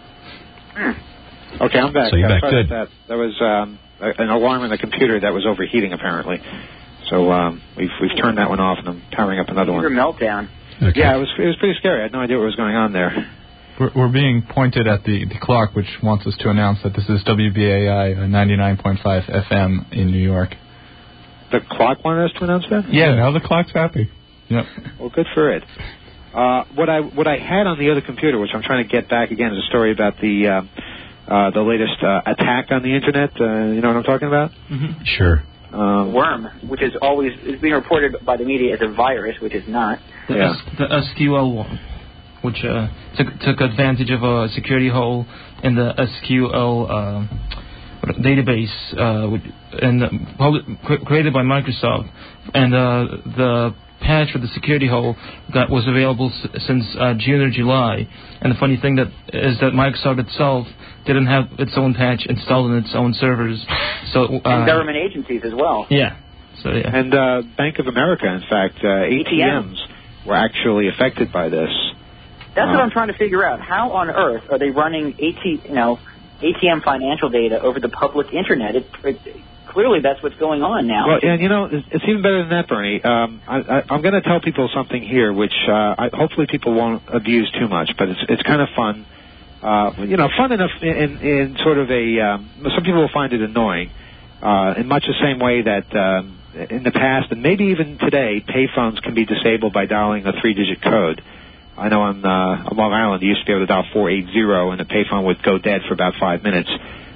Okay, I'm back. So you're Uh, back, sorry good. about That, that was um, a- an alarm in the computer that was overheating, apparently. So um, we've we've turned that one off, and I'm powering up another Computer one. meltdown. Okay. Yeah, it was it was pretty scary. I had no idea what was going on there. We're, we're being pointed at the, the clock, which wants us to announce that this is W B A I uh, ninety-nine point five F M in New York. The clock wanted us to announce that? Yeah, now the clock's happy. Yep. Well, good for it. Uh, what I what I had on the other computer, which I'm trying to get back again, is a story about the uh, uh, the latest uh, attack on the internet. Uh, you know what I'm talking about? Mm-hmm. Sure. Um, Worm, which is always is being reported by the media as a virus, which is not. The, Yeah. S, the S Q L one, which uh, took took advantage of a security hole in the S Q L uh, database, uh, with, and uh, public, cre- created by Microsoft, and uh, the patch for the security hole that was available s- since uh, June or July. And the funny thing that is that Microsoft itself didn't have its own patch installed in its own servers. So uh, And government agencies as well. yeah. So yeah. And uh, Bank of America, in fact, uh, A T Ms were actually affected by this. That's Uh, what I'm trying to figure out. How on earth are they running A T, you know, A T M financial data over the public internet? It, it, clearly, that's what's going on now. Well, and you know, it's, it's even better than that, Bernie. Um, I, I, I'm going to tell people something here, which uh, I, hopefully people won't abuse too much, but it's it's kind of fun. Uh, you know, fun enough in, in sort of a. Um, some people will find it annoying, uh, in much the same way that um, in the past and maybe even today, payphones can be disabled by dialing a three-digit code. I know on, uh, on Long Island, you used to be able to dial four eight zero, and the payphone would go dead for about five minutes.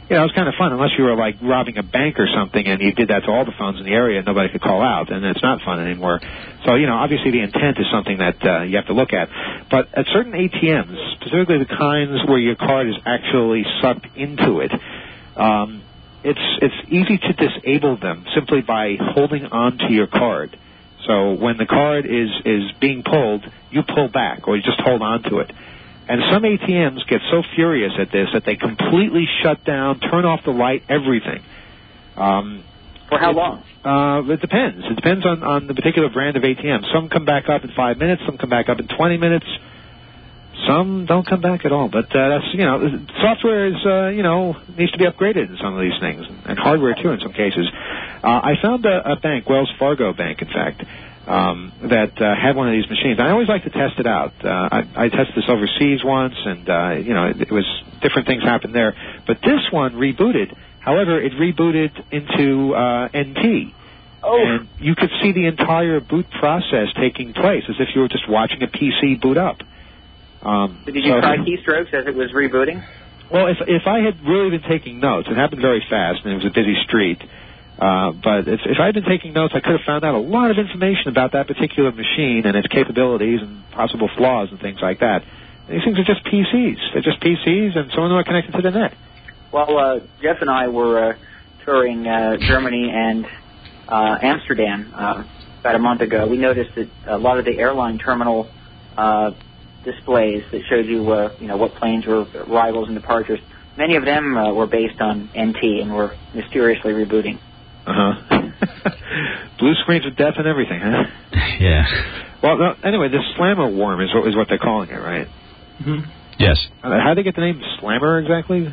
you know, it was kind of fun, unless you were, like, robbing a bank or something and you did that to all the phones in the area and nobody could call out, and it's not fun anymore. So, you know, obviously the intent is something that uh, you have to look at. But at certain A T Ms, specifically the kinds where your card is actually sucked into it, um, it's it's easy to disable them simply by holding on to your card. So when the card is, is being pulled, you pull back or you just hold on to it. And some A T Ms get so furious at this that they completely shut down, turn off the light, everything. Um, For how long? Uh, it depends. It depends on, on the particular brand of A T M. Some come back up in five minutes. Some come back up in twenty minutes. Some don't come back at all. But uh, that's, you know, software is, uh, you know, needs to be upgraded in some of these things, and hardware too in some cases. Uh, I found a, a bank, Wells Fargo Bank, in fact, um, that uh, had one of these machines. I always like to test it out. Uh, I, I tested this overseas once, and uh, you know, it, it was different things happened there. But this one rebooted. However, it rebooted into uh, N T. Oh. And you could see the entire boot process taking place as if you were just watching a P C boot up. Um, so did you so, try keystrokes as it was rebooting? Well, if if I had really been taking notes, it happened very fast, and it was a busy street. Uh, but if, if I had been taking notes, I could have found out a lot of information about that particular machine and its capabilities and possible flaws and things like that. And these things are just P Cs. They're just P Cs, and some of them are connected to the net. Well, uh, Jeff and I were uh, touring uh, Germany and uh, Amsterdam uh, about a month ago. We noticed that a lot of the airline terminal uh, displays that showed you, uh, you know, what planes were arrivals and departures, many of them uh, were based on N T and were mysteriously rebooting. Uh-huh. Blue screens of death and everything, huh? Yeah. Well, no, anyway, this slammer worm is what, is what they're calling it, right? Mm-hmm. Yes. Uh, how did they get the name slammer exactly?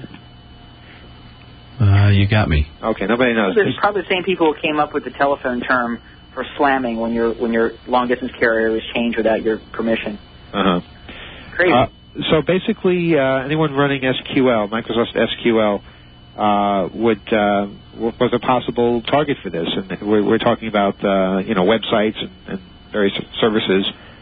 Uh, you got me. Okay, nobody knows. Well, there's probably the same people who came up with the telephone term for slamming when your when your long-distance carrier was changed without your permission. Uh-huh. Crazy. Uh, so basically, uh, anyone running S Q L, Microsoft S Q L, uh, would uh, was a possible target for this, and we're, we're talking about uh, you know websites and, and various services,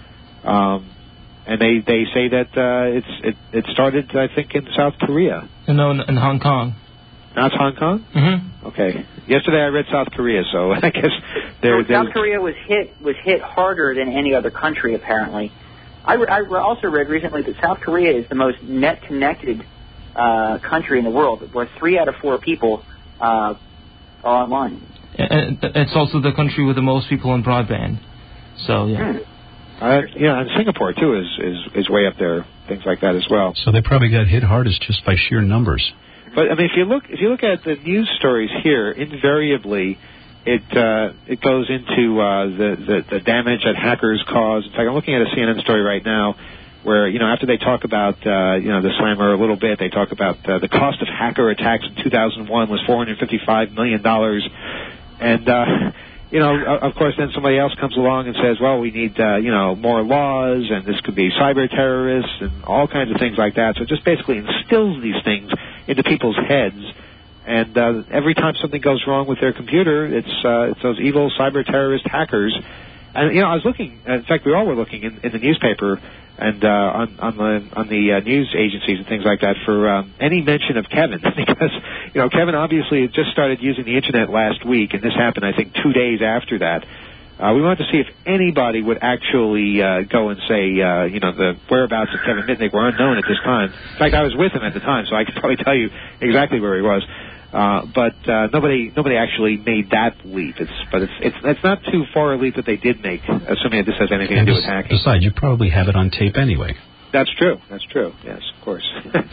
um, and they, they say that uh, it's it, it started I think in South Korea. No, in, in Hong Kong. Now it's Hong Kong? Mm-hmm. Okay. Yesterday I read South Korea, so I guess there. So South Korea was hit was hit harder than any other country apparently. I, re- I re- also read recently that South Korea is the most net connected uh, country in the world, where three out of four people uh, are online. And it's also the country with the most people on broadband. So yeah. Hmm. Uh, yeah, and Singapore too is, is is way up there. Things like that as well. So they probably got hit hardest just by sheer numbers. But I mean, if you look if you look at the news stories here, invariably it uh, it goes into uh, the, the the damage that hackers cause. In fact, I'm looking at a C N N story right now where, you know, after they talk about uh, you know the slammer a little bit, they talk about uh, the cost of hacker attacks in two thousand one was four hundred fifty-five million dollars, and uh, you know, of course, then somebody else comes along and says, well, we need uh, you know more laws, and this could be cyber terrorists and all kinds of things like that. So it just basically instills these things into people's heads, and uh, every time something goes wrong with their computer, it's uh, it's those evil cyber terrorist hackers. And you know, I was looking. In fact, we all were looking in, in the newspaper and uh, on on the on the uh, news agencies and things like that for um, any mention of Kevin, because you know Kevin obviously had just started using the internet last week, and this happened I think two days after that. Uh, we wanted to see if anybody would actually uh, go and say, uh, you know, the whereabouts of Kevin Mitnick were unknown at this time. In fact, I was with him at the time, so I could probably tell you exactly where he was. Uh, but uh, nobody, nobody actually made that leap. It's, but it's, it's, it's not too far a leap that they did make, assuming that this has anything and to do with hacking. Besides, you probably have it on tape anyway. That's true. That's true. Yes, of course.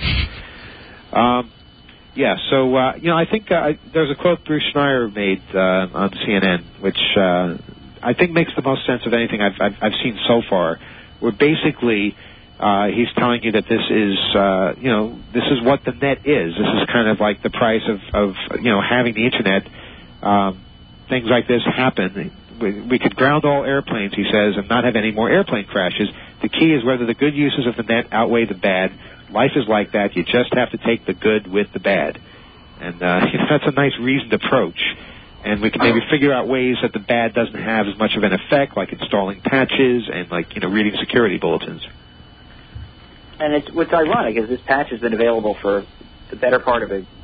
um, yeah. So uh, you know, I think uh, there's a quote Bruce Schneier made uh, on C N N, which. Uh, I think makes the most sense of anything I've, I've, I've seen so far, where basically uh, he's telling you that this is, uh, you know, this is what the net is. This is kind of like the price of, of you know, having the internet. Um, things like this happen. We, we could ground all airplanes, he says, and not have any more airplane crashes. The key is whether the good uses of the net outweigh the bad. Life is like that. You just have to take the good with the bad. And uh, you know, that's a nice reasoned approach. And we can maybe figure out ways that the bad doesn't have as much of an effect, like installing patches and, like, you know, reading security bulletins. And it's, what's ironic is this patch has been available for the better part of a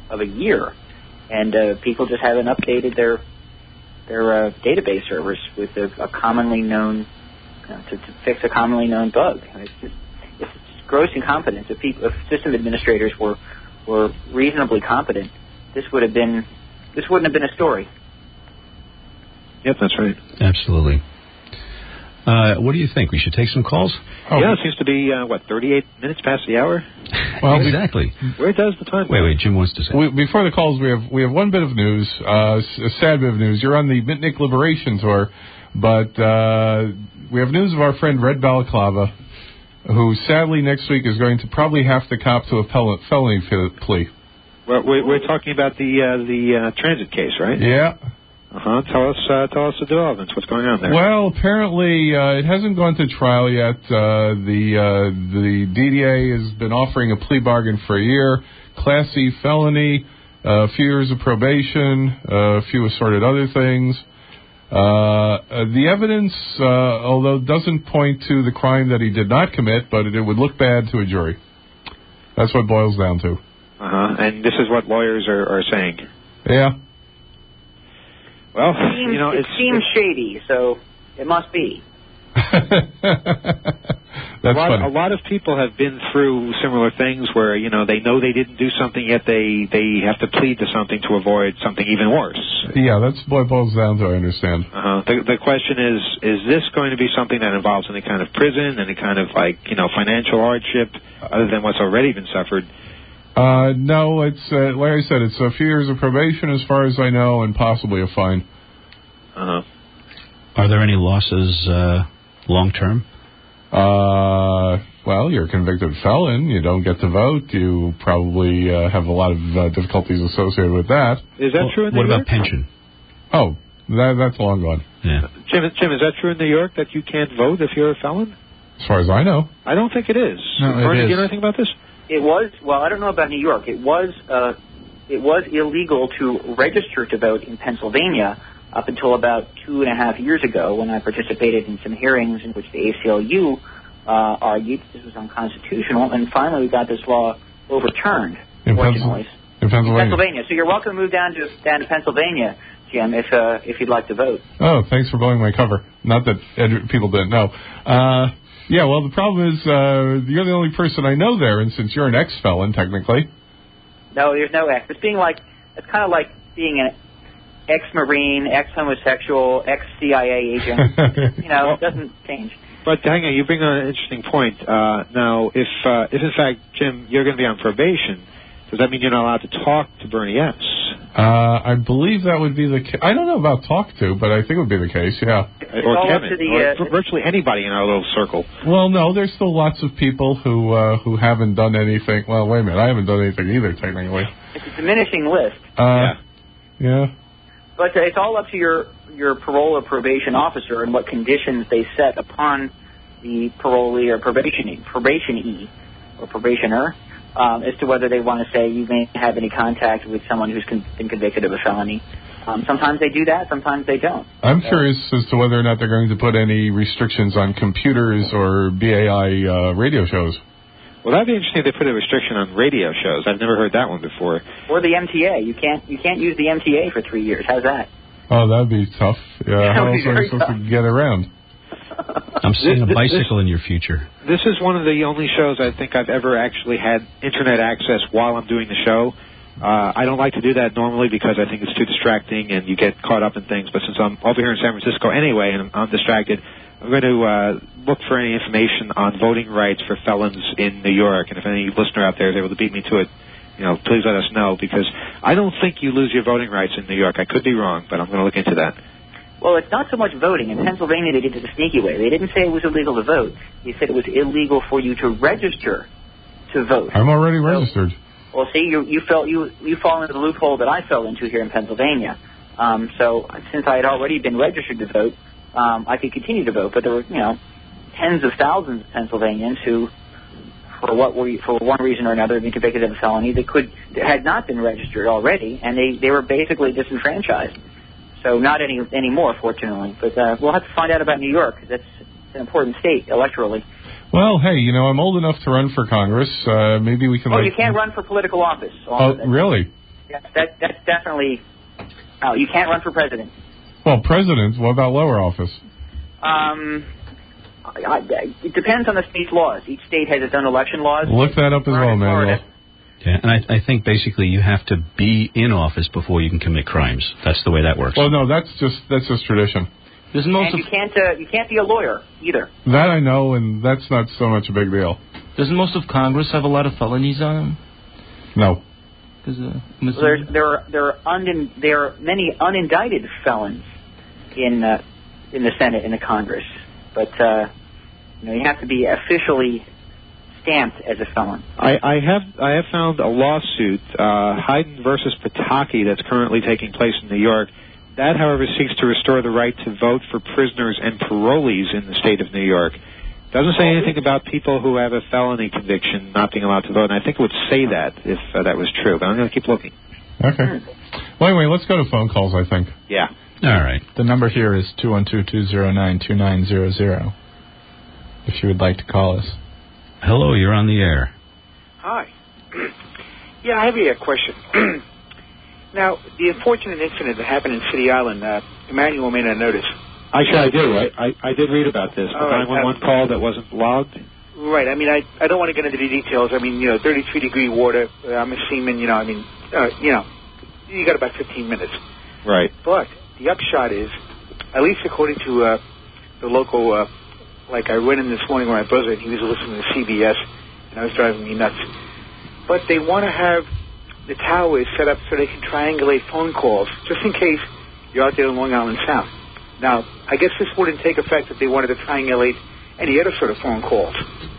of a year, and uh, people just haven't updated their their uh, database servers with a, a commonly known you know, to, to fix a commonly known bug. I mean, it's just it's gross incompetence. If, people, if system administrators were were reasonably competent, this would have been this wouldn't have been a story. Yep, that's right. Absolutely. Uh, what do you think? We should take some calls? Oh. Yeah, it seems to be, uh, what, thirty-eight minutes past the hour? Well, exactly. Where does the time go? Wait, wait, Jim wants to say. We, before the calls, we have we have one bit of news, uh, a sad bit of news. You're on the Mitnick Liberation Tour, but uh, we have news of our friend Red Balaclava, who sadly next week is going to probably have to cop to a fel- felony plea. Well, we're, we're talking about the uh, the uh, transit case, right? Yeah. Uh-huh. Tell us, uh, tell us the developments. What's going on there? Well, apparently uh, it hasn't gone to trial yet. Uh, the uh, the D D A has been offering a plea bargain for a year, Class C felony, uh, a few years of probation, uh, a few assorted other things. Uh, uh, the evidence, uh, although doesn't point to the crime that he did not commit, but it, it would look bad to a jury. That's what it boils down to. Uh-huh. And this is what lawyers are, are saying. Yeah. Well, it seems, you know, it it's, seems it's, shady, so it must be. That's a lot, funny. A lot of people have been through similar things where, you know, they know they didn't do something, yet they, they have to plead to something to avoid something even worse. Yeah, that's what it boils down to, I understand. Uh-huh. The, the question is, is this going to be something that involves any kind of prison, any kind of, like, you know, financial hardship, other than what's already been suffered? Uh, no, it's, uh, like I said, it's a few years of probation as far as I know, and possibly a fine. Uh-huh. Are there any losses uh, long-term? Uh, well, you're a convicted felon. You don't get to vote. You probably uh, have a lot of uh, difficulties associated with that. Is that well, true in New What York? about pension? Oh, that, that's long gone. Yeah. Jim, Jim, is that true in New York, that you can't vote if you're a felon? As far as I know. I don't think it is. No, Bernie, it do you is. know anything about this? It was, well, I don't know about New York. It was, uh, it was illegal to register to vote in Pennsylvania up until about two and a half years ago, when I participated in some hearings in which the A C L U uh, argued that this was unconstitutional, and finally we got this law overturned, In, fortunately. Pensil- in Pennsylvania. In Pennsylvania. So you're welcome to move down to down to Pennsylvania, Jim, if uh, if you'd like to vote. Oh, thanks for blowing my cover. Not that ed- people didn't know. Uh, yeah, well, the problem is uh, you're the only person I know there, and since you're an ex-felon, technically. No, there's no ex. It's being like, it's kind of like being an ex-Marine, ex-homosexual, ex-C I A agent. You know, it doesn't change. But hang on, you bring on an interesting point. Uh, now, if uh, if in fact, Jim, you're going to be on probation, does that mean you're not allowed to talk to Bernie S? Uh, I believe that would be the case. I don't know about talk to, but I think it would be the case, yeah. It's or all up Kevin, to the, or uh, v- virtually anybody in our little circle. Well, no, there's still lots of people who uh, who haven't done anything. Well, wait a minute, I haven't done anything either, technically. It's a diminishing list. Uh, yeah. Yeah. But uh, it's all up to your, your parole or probation officer and what conditions they set upon the parolee or probation probationee or probationer um, as to whether they want to say you may have any contact with someone who's con- been convicted of a felony. Um, sometimes they do that, sometimes they don't. I'm So, curious as to whether or not they're going to put any restrictions on computers or B A I uh, radio shows. Well, that'd be interesting if they put a restriction on radio shows. I've never heard that one before. or the M T A. You can't you can't use the M T A for three years. How's that? Oh, that'd be tough. Yeah, how That would else be are very you supposed tough. to get around? I'm seeing a This- this- bicycle in your future. This is one of the only shows I think I've ever actually had internet access while I'm doing the show. Uh, I don't like to do that normally because I think it's too distracting and you get caught up in things. But since I'm over here in San Francisco anyway and I'm, I'm distracted, I'm going to uh, look for any information on voting rights for felons in New York. And if any listener out there is able to beat me to it, you know, please let us know, because I don't think you lose your voting rights in New York. I could be wrong, but I'm going to look into that. Well, it's not so much voting. In Pennsylvania, they did it a sneaky way. They didn't say it was illegal to vote. They said it was illegal for you to register to vote. I'm already registered. Well, see, you you fell you you fall into the loophole that I fell into here in Pennsylvania. Um, so since I had already been registered to vote, um, I could continue to vote. But there were, you know, tens of thousands of Pennsylvanians who, for what we, for one reason or another, had been convicted of a felony. They could they had not been registered already, and they, they were basically disenfranchised. So not any anymore, fortunately. But uh, we'll have to find out about New York, because that's an important state electorally. Well, hey, you know, I'm old enough to run for Congress. Uh, maybe we can. Oh, like, you can't run for political office. Oh, really? Yeah, that that's definitely. Oh, you can't run for president. Well, president. What about lower office? Um, I, I, it depends on the state's laws. Each state has its own election laws. Look that up as well, Manuel. Yeah, and I, I think basically you have to be in office before you can commit crimes. That's the way that works. Well, no, that's just that's just tradition. And you can't uh, you can't be a lawyer either. That I know, and that's not so much a big deal. Doesn't most of Congress have a lot of felonies on them? No. Uh, well, there's, there are there are un, there are many unindicted felons in uh, in the Senate and the Congress, but uh, you know you have to be officially stamped as a felon. I, I have I have found a lawsuit, uh, Hayden versus Pataki, that's currently taking place in New York. That, however, seeks to restore the right to vote for prisoners and parolees in the state of New York. Doesn't say anything about people who have a felony conviction not being allowed to vote, and I think it would say that if uh, that was true, but I'm going to keep looking. Okay. Well, anyway, let's go to phone calls, I think. Yeah. All right. The number here is two one two, two zero nine, two nine zero zero, if you would like to call us. Hello, you're on the air. Hi. Yeah, I have a question. Now, the unfortunate incident that happened in City Island, uh, Emmanuel may not notice. Actually, I do. I, I, I did read about this. The All right, nine one one um, call that wasn't logged. Right. I mean, I, I don't want to get into the details. I mean, you know, thirty-three degree water. Uh, I'm a seaman. You know, I mean, uh, you know, you got about fifteen minutes. Right. But the upshot is, at least according to uh, the local, uh, like I went in this morning with my brother, and he was listening to C B S, and I was driving me nuts. But they want to have the towers set up so they can triangulate phone calls, just in case you're out there in Long Island Sound. Now, I guess this wouldn't take effect if they wanted to triangulate any other sort of phone calls.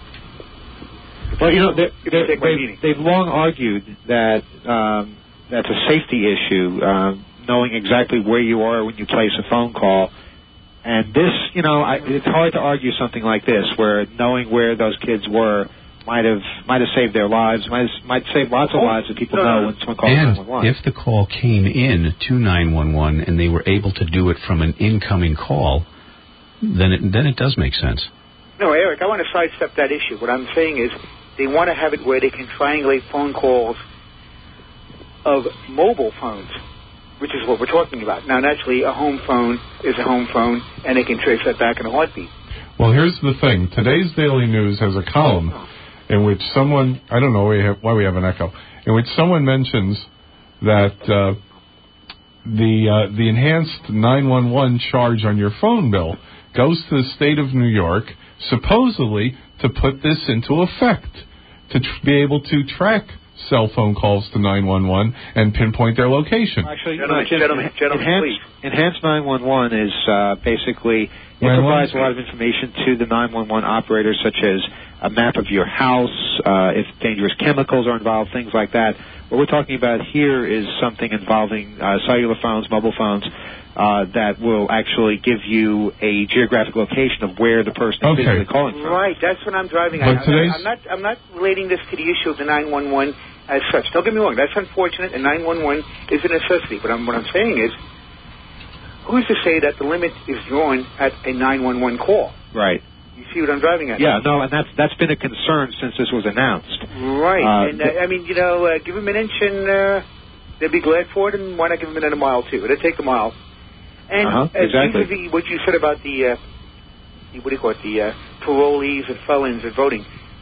Well, you know, they're, they're, Take my they've, meeting. they've long argued that um, that's a safety issue, um, knowing exactly where you are when you place a phone call. And this, you know, I, it's hard to argue something like this, where knowing where those kids were might have might have saved their lives, might have, might save lots of lives that people No, know no. when someone calls nine one one. And if the call came in to nine one one and they were able to do it from an incoming call, then it, then it does make sense. No, Eric, I want to sidestep that issue. What I'm saying is they want to have it where they can triangulate phone calls of mobile phones, which is what we're talking about. Now, naturally, a home phone is a home phone, and they can trace that back in a heartbeat. Well, here's the thing. Today's Daily News has a column in which someone, I don't know why we have, why we have an echo, in which someone mentions that uh, the uh, the enhanced nine one one charge on your phone bill goes to the state of New York, supposedly to put this into effect, to tr- be able to track cell phone calls to nine one one and pinpoint their location. Actually, Gentlemen, no, Jim, gentlemen, gentlemen, enhanced, enhanced nine one one is uh, basically, it provides a lot of information to the nine one one operators, such as a map of your house, uh, if dangerous chemicals are involved, things like that. What we're talking about here is something involving uh, cellular phones, mobile phones, uh, that will actually give you a geographic location of where the person is Okay. physically calling from. Right, that's what I'm driving But at. today's- I'm not, I'm not relating this to the issue of the nine one one as such. Don't get me wrong, that's unfortunate, and nine one one is a necessity. But I'm, what I'm saying is, who's to say that the limit is drawn at a nine one one call? Right. You see what I'm driving at? Yeah, no, and that's that's been a concern since this was announced. Right, Uh, and uh, I mean, you know, uh, give them an inch and uh, they'll be glad for it, and why not give them a mile too? It'll take a mile. And Uh-huh, as exactly. vis-a-vis what you said about the, uh, the what do you call it, the uh, parolees and felons and voting,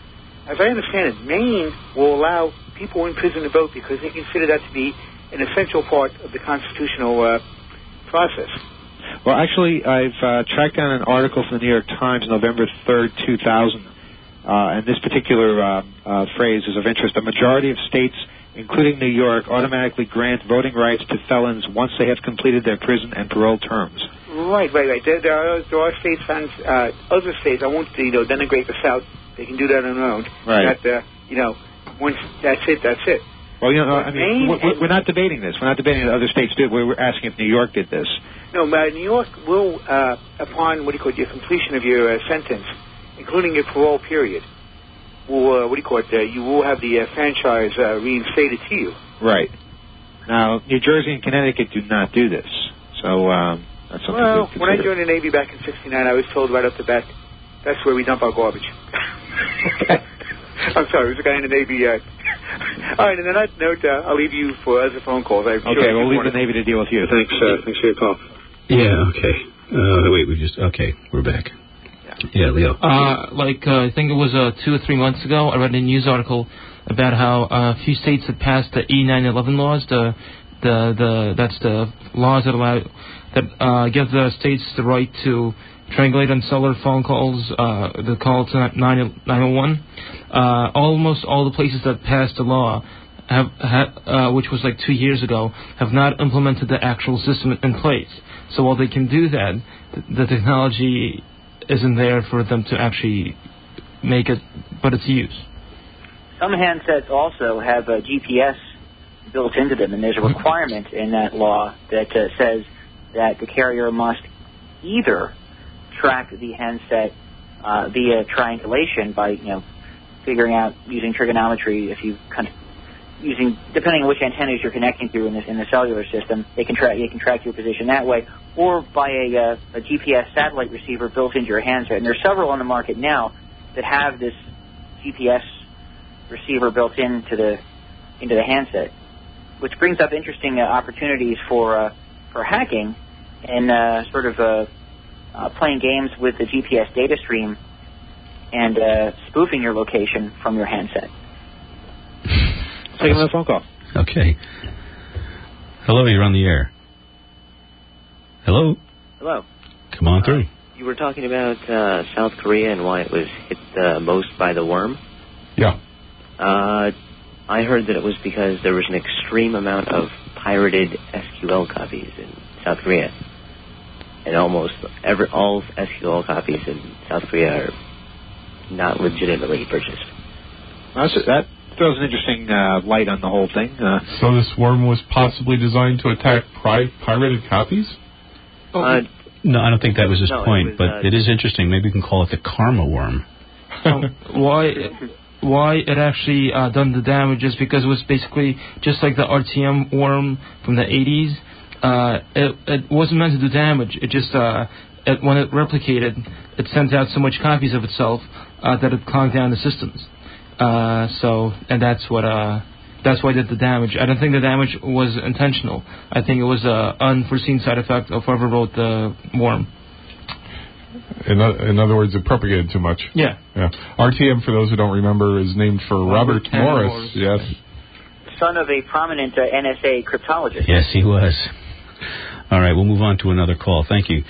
as I understand it, Maine will allow people in prison to vote because they consider that to be an essential part of the constitutional uh, process. Well, actually, I've uh, tracked down an article from the New York Times, November third, two thousand, uh, and this particular uh, uh, phrase is of interest. A majority of states, including New York, automatically grant voting rights to felons once they have completed their prison and parole terms. Right, right, right. There, there are there are states, and uh, other states. I won't, you know, denigrate the South. They can do that on their own. Right. That, uh, you know, once that's it, that's it. Well, you know, I mean, Maine we're, we're not debating this. We're not debating that other states do it. We're asking if New York did this. No, uh, New York will, uh, upon what do you call it, your completion of your uh, sentence, including your parole period, will uh, what do you call it? Uh, you will have the uh, franchise uh, reinstated to you. Right. Now, New Jersey and Connecticut do not do this. So um, that's something Well, to when I consider. joined the Navy back in sixty-nine, I was told right off the bat, that's where we dump our garbage. I'm sorry, there was a guy in the Navy uh, All right, and on that note, uh, I'll leave you for other phone calls. I'm okay, sure we'll leave wanted... the Navy to deal with you. Thanks, uh, thanks for your call. Yeah, okay. Uh, wait, we just, okay, we're back. Yeah, Leo. Uh, like, uh, I think it was uh, two or three months ago, I read a news article about how uh, a few states had passed the E nine eleven laws. The, the, the, that's the laws that allow, that uh, give the states the right to triangulate on cellular phone calls, uh, the call to nine one one. Uh, almost all the places that passed the law, have, ha, uh, which was like two years ago, have not implemented the actual system in place. So while they can do that, the, the technology isn't there for them to actually make it, but it's used. Some handsets also have a G P S built into them, and there's a requirement in that law that uh, says that the carrier must either track the handset uh, via triangulation by, you know, figuring out using trigonometry. If you kind of using, depending on which antennas you're connecting to in the in the cellular system, they can track they can track your position that way, or by a, uh, a G P S satellite receiver built into your handset. And there are several on the market now that have this G P S receiver built into the into the handset, which brings up interesting uh, opportunities for uh, for hacking and uh, sort of uh, uh, playing games with the G P S data stream and uh, spoofing your location from your handset. Take another phone call. Okay. Hello, you're on the air. Hello. Hello. Come on through. Uh, you were talking about uh, South Korea and why it was hit the most by the worm. Yeah. Uh, I heard that it was because there was an extreme amount of pirated S Q L copies in South Korea. And almost every, all S Q L copies in South Korea are not legitimately purchased. That's, that throws an interesting uh, light on the whole thing. Uh, so this worm was possibly designed to attack pri- pirated copies? Uh, no, I don't think that was his no, point, it was, but uh, it is interesting. Maybe we can call it the karma worm. why why it actually uh, done the damage is because it was basically just like the R T M worm from the eighties. Uh, it, it wasn't meant to do damage. It just, uh, it, when it replicated, it sent out so much copies of itself uh, that it clogged down the systems. Uh, so, and that's what, uh, that's why it did the damage. I don't think the damage was intentional. I think it was an unforeseen side effect of whoever wrote the worm. In, in other words, it propagated too much. Yeah. yeah. R T M, for those who don't remember, is named for Robert, Robert Morris. Morris. Yes. Son of a prominent uh, N S A cryptologist. Yes, he was. All right, we'll move on to another call. Thank you.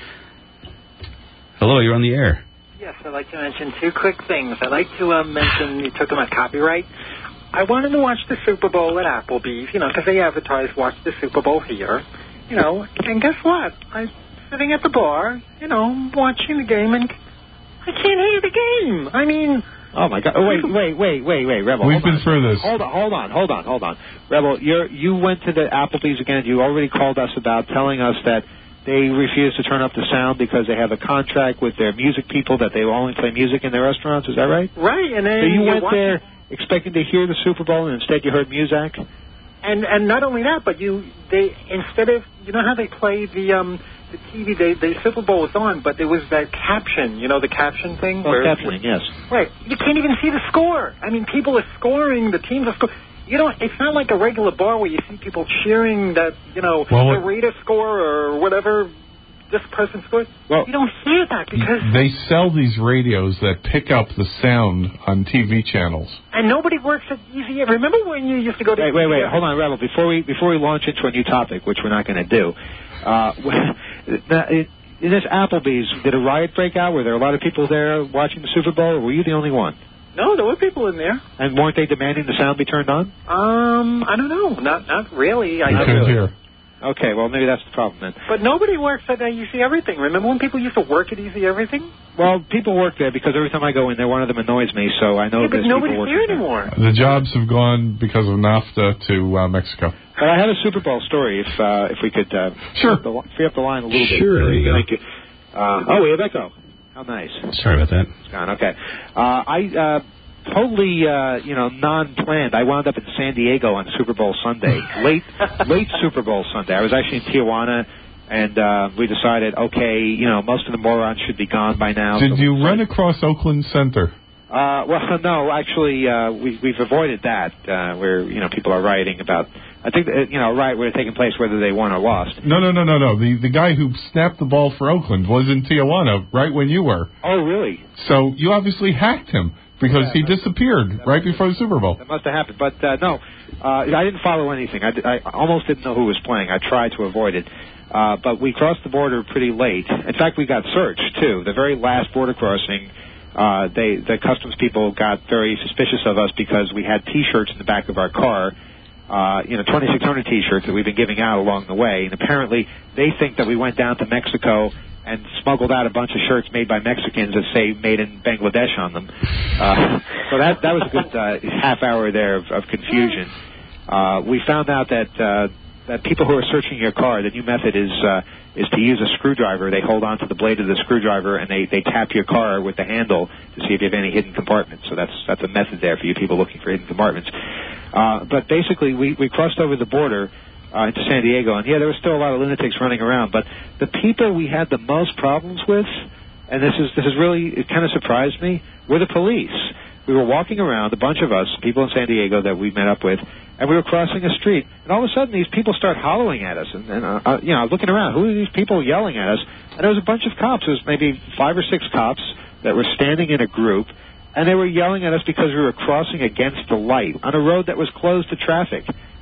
Hello, you're on the air. Yes, I'd like to mention two quick things. I'd like to uh, mention, you took about copyright. I wanted to watch the Super Bowl at Applebee's, you know, because they advertise watch the Super Bowl here, you know, and guess what? I'm sitting at the bar, you know, watching the game, and I can't hear the game. I mean... Oh, my God. Oh, wait, wait, wait, wait, wait, Rebel. We've been on. through this. Hold on, hold on, hold on, hold on. Rebel, you're, you went to the Applebee's again. You already called us about telling us that they refuse to turn up the sound because they have a contract with their music people that they will only play music in their restaurants. Is that right? Right. And then so you went watching... there expecting to hear the Super Bowl, and instead you heard music? And and not only that, but you they instead of, you know how they play the um the T V, they, the Super Bowl was on, but there was that caption, you know, the caption thing? Oh, where, captioning, yes. Right. You can't even see the score. I mean, people are scoring, the teams are scoring. You don't, it's not like a regular bar where you see people cheering that, you know, well, the Raiders score or whatever this person scores. Well, you don't hear that because... They sell these radios that pick up the sound on T V channels. And nobody works at Easy. Remember when you used to go to... Wait, wait, wait. Hold on, Rebel. Before we, before we launch into a new topic, which we're not going to do, uh, in this Applebee's, did a riot break out? Were there a lot of people there watching the Super Bowl, or were you the only one? No, there were people in there. And weren't they demanding the sound be turned on? Um, I don't know. Not not really. I you couldn't really. hear. Okay, well, maybe that's the problem then. But nobody works at Easy Everything. Remember when people used to work at Easy Everything? Well, people work there because every time I go in there, one of them annoys me, so I know yeah, there's but nobody's people working there there. anymore. The jobs have gone because of NAFTA to uh, Mexico. But I have a Super Bowl story if uh, if we could uh, sure. free, up the, free up the line a little bit. Sure, there you go. Thank you. Uh, oh, we have echo. How nice. Sorry about that. It's gone, okay. Uh, I... Uh, Totally, uh, you know, non-planned. I wound up in San Diego on Super Bowl Sunday, late, late Super Bowl Sunday. I was actually in Tijuana, and uh, we decided, okay, you know, most of the morons should be gone by now. Did so you run across Oakland Center? Uh, well, no, actually, uh, we, we've avoided that, uh, where, you know, people are rioting about, I think, that, you know, a riot would have taken place whether they won or lost. No, no, no, no, no. The the guy who snapped the ball for Oakland was in Tijuana right when you were. Oh, really? So you obviously hacked him because yeah, he disappeared right before the Super Bowl. That must have happened. But, uh, no, uh, I didn't follow anything. I, I almost didn't know who was playing. I tried to avoid it. Uh, but we crossed the border pretty late. In fact, we got searched, too. The very last border crossing, uh, they, the customs people got very suspicious of us because we had T-shirts in the back of our car, uh, you know, twenty-six hundred T-shirts that we've been giving out along the way. And apparently they think that we went down to Mexico and smuggled out a bunch of shirts made by Mexicans that say made in Bangladesh on them. Uh, so that, that was a good uh, half hour there of, of confusion. Uh, we found out that... Uh, that people who are searching your car, the new method is uh, is to use a screwdriver. They hold on to the blade of the screwdriver and they, they tap your car with the handle to see if you have any hidden compartments. So that's that's a method there for you people looking for hidden compartments. Uh, but basically, we, we crossed over the border uh, into San Diego, and yeah, there was still a lot of lunatics running around. But the people we had the most problems with, and this is this is really, it kind of surprised me, were the police. We were walking around, a bunch of us, people in San Diego that we met up with, and we were crossing a street, and all of a sudden these people start hollering at us, and, and uh, uh, you know, looking around, who are these people yelling at us? And there was a bunch of cops, there was maybe five or six cops that were standing in a group, and they were yelling at us because we were crossing against the light on a road that was closed to traffic.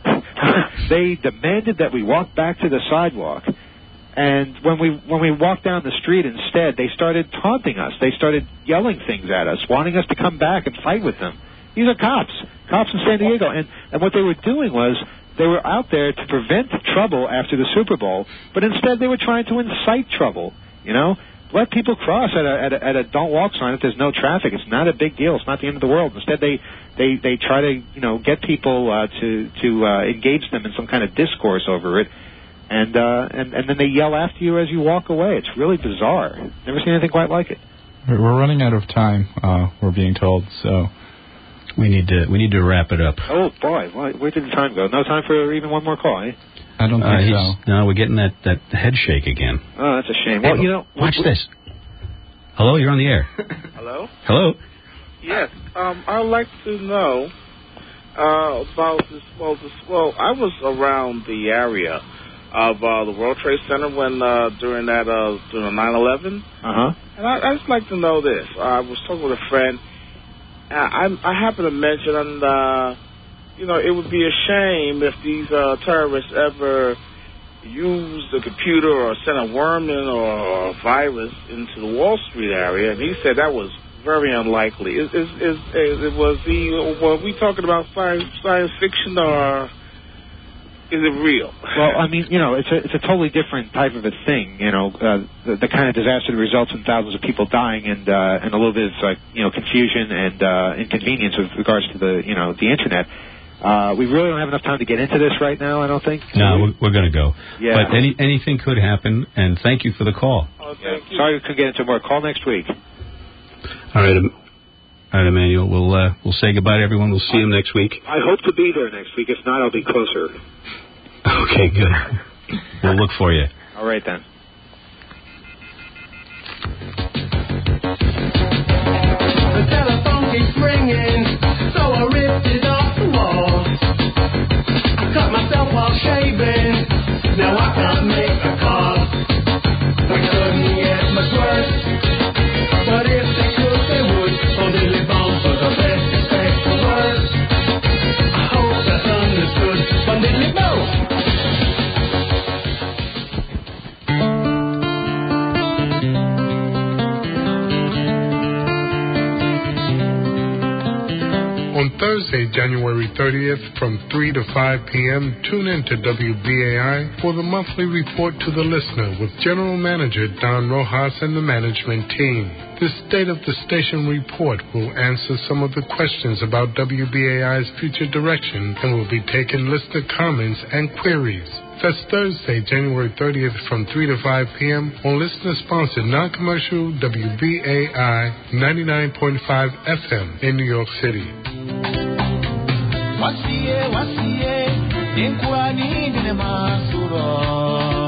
They demanded that we walk back to the sidewalk. And when we when we walked down the street instead, they started taunting us. They started yelling things at us, wanting us to come back and fight with them. These are cops, cops in San Diego. And, and what they were doing was they were out there to prevent trouble after the Super Bowl, but instead they were trying to incite trouble, you know. Let people cross at a, at a, at a don't walk sign if there's no traffic. It's not a big deal. It's not the end of the world. Instead, they, they, they try to, you know, get people uh, to, to uh, engage them in some kind of discourse over it. And, uh, and and then they yell after you as you walk away. It's really bizarre. Never seen anything quite like it. We're running out of time, uh, we're being told, so we need to we need to wrap it up. Oh, boy. Where did the time go? No time for even one more call, eh? I don't think uh, so. No, we're getting that, that head shake again. Oh, that's a shame. Hey, well, you know... Watch we, this. Hello, you're on the air. Hello? Hello? Yes. Um, I'd like to know uh, about this, well, this... Well, I was around the area of uh, the World Trade Center when uh, during that uh, during nine eleven. Uh-huh. And I, I just like to know this. Uh, I was talking with a friend. Uh, I, I happened to mention, and uh, you know, it would be a shame if these uh, terrorists ever used a computer or sent a worm in or a virus into the Wall Street area. And he said that was very unlikely. Is is is, is was he? Were we talking about science science fiction or? Is it real? Well, I mean, you know, it's a it's a totally different type of a thing. You know, uh, the, the kind of disaster that results in thousands of people dying and uh, and a little bit of like you know confusion and uh, inconvenience with regards to the you know the internet. Uh, we really don't have enough time to get into this right now. I don't think. No, we're, we're going to go. Yeah. But any anything could happen. And thank you for the call. Oh, thank you. Sorry we couldn't get into more. Call next week. All right. Um, all right, Emmanuel. We'll uh, we'll say goodbye to everyone. We'll see you next week. I hope to be there next week. If not, I'll be closer. Okay, good. We'll look for you. All right, then. The telephone keeps ringing, so I ripped it off the wall. I cut myself while shaving, now I can't make a call. We couldn't get much worse, but if they could, they would. Oh, dilly bomb for the best, expect the worst. I hope that's understood, but dilly bomb. On Thursday, January thirtieth, from three to five p.m., tune in to W B A I for the monthly report to the listener with General Manager Don Rojas and the management team. This State of the Station report will answer some of the questions about W B A I's future direction and will be taking listener comments and queries. That's Thursday, January thirtieth, from three to five p.m. on listener-sponsored non-commercial W B A I ninety-nine point five F M in New York City. Wasiye, wasiye, inkwani nine masuro.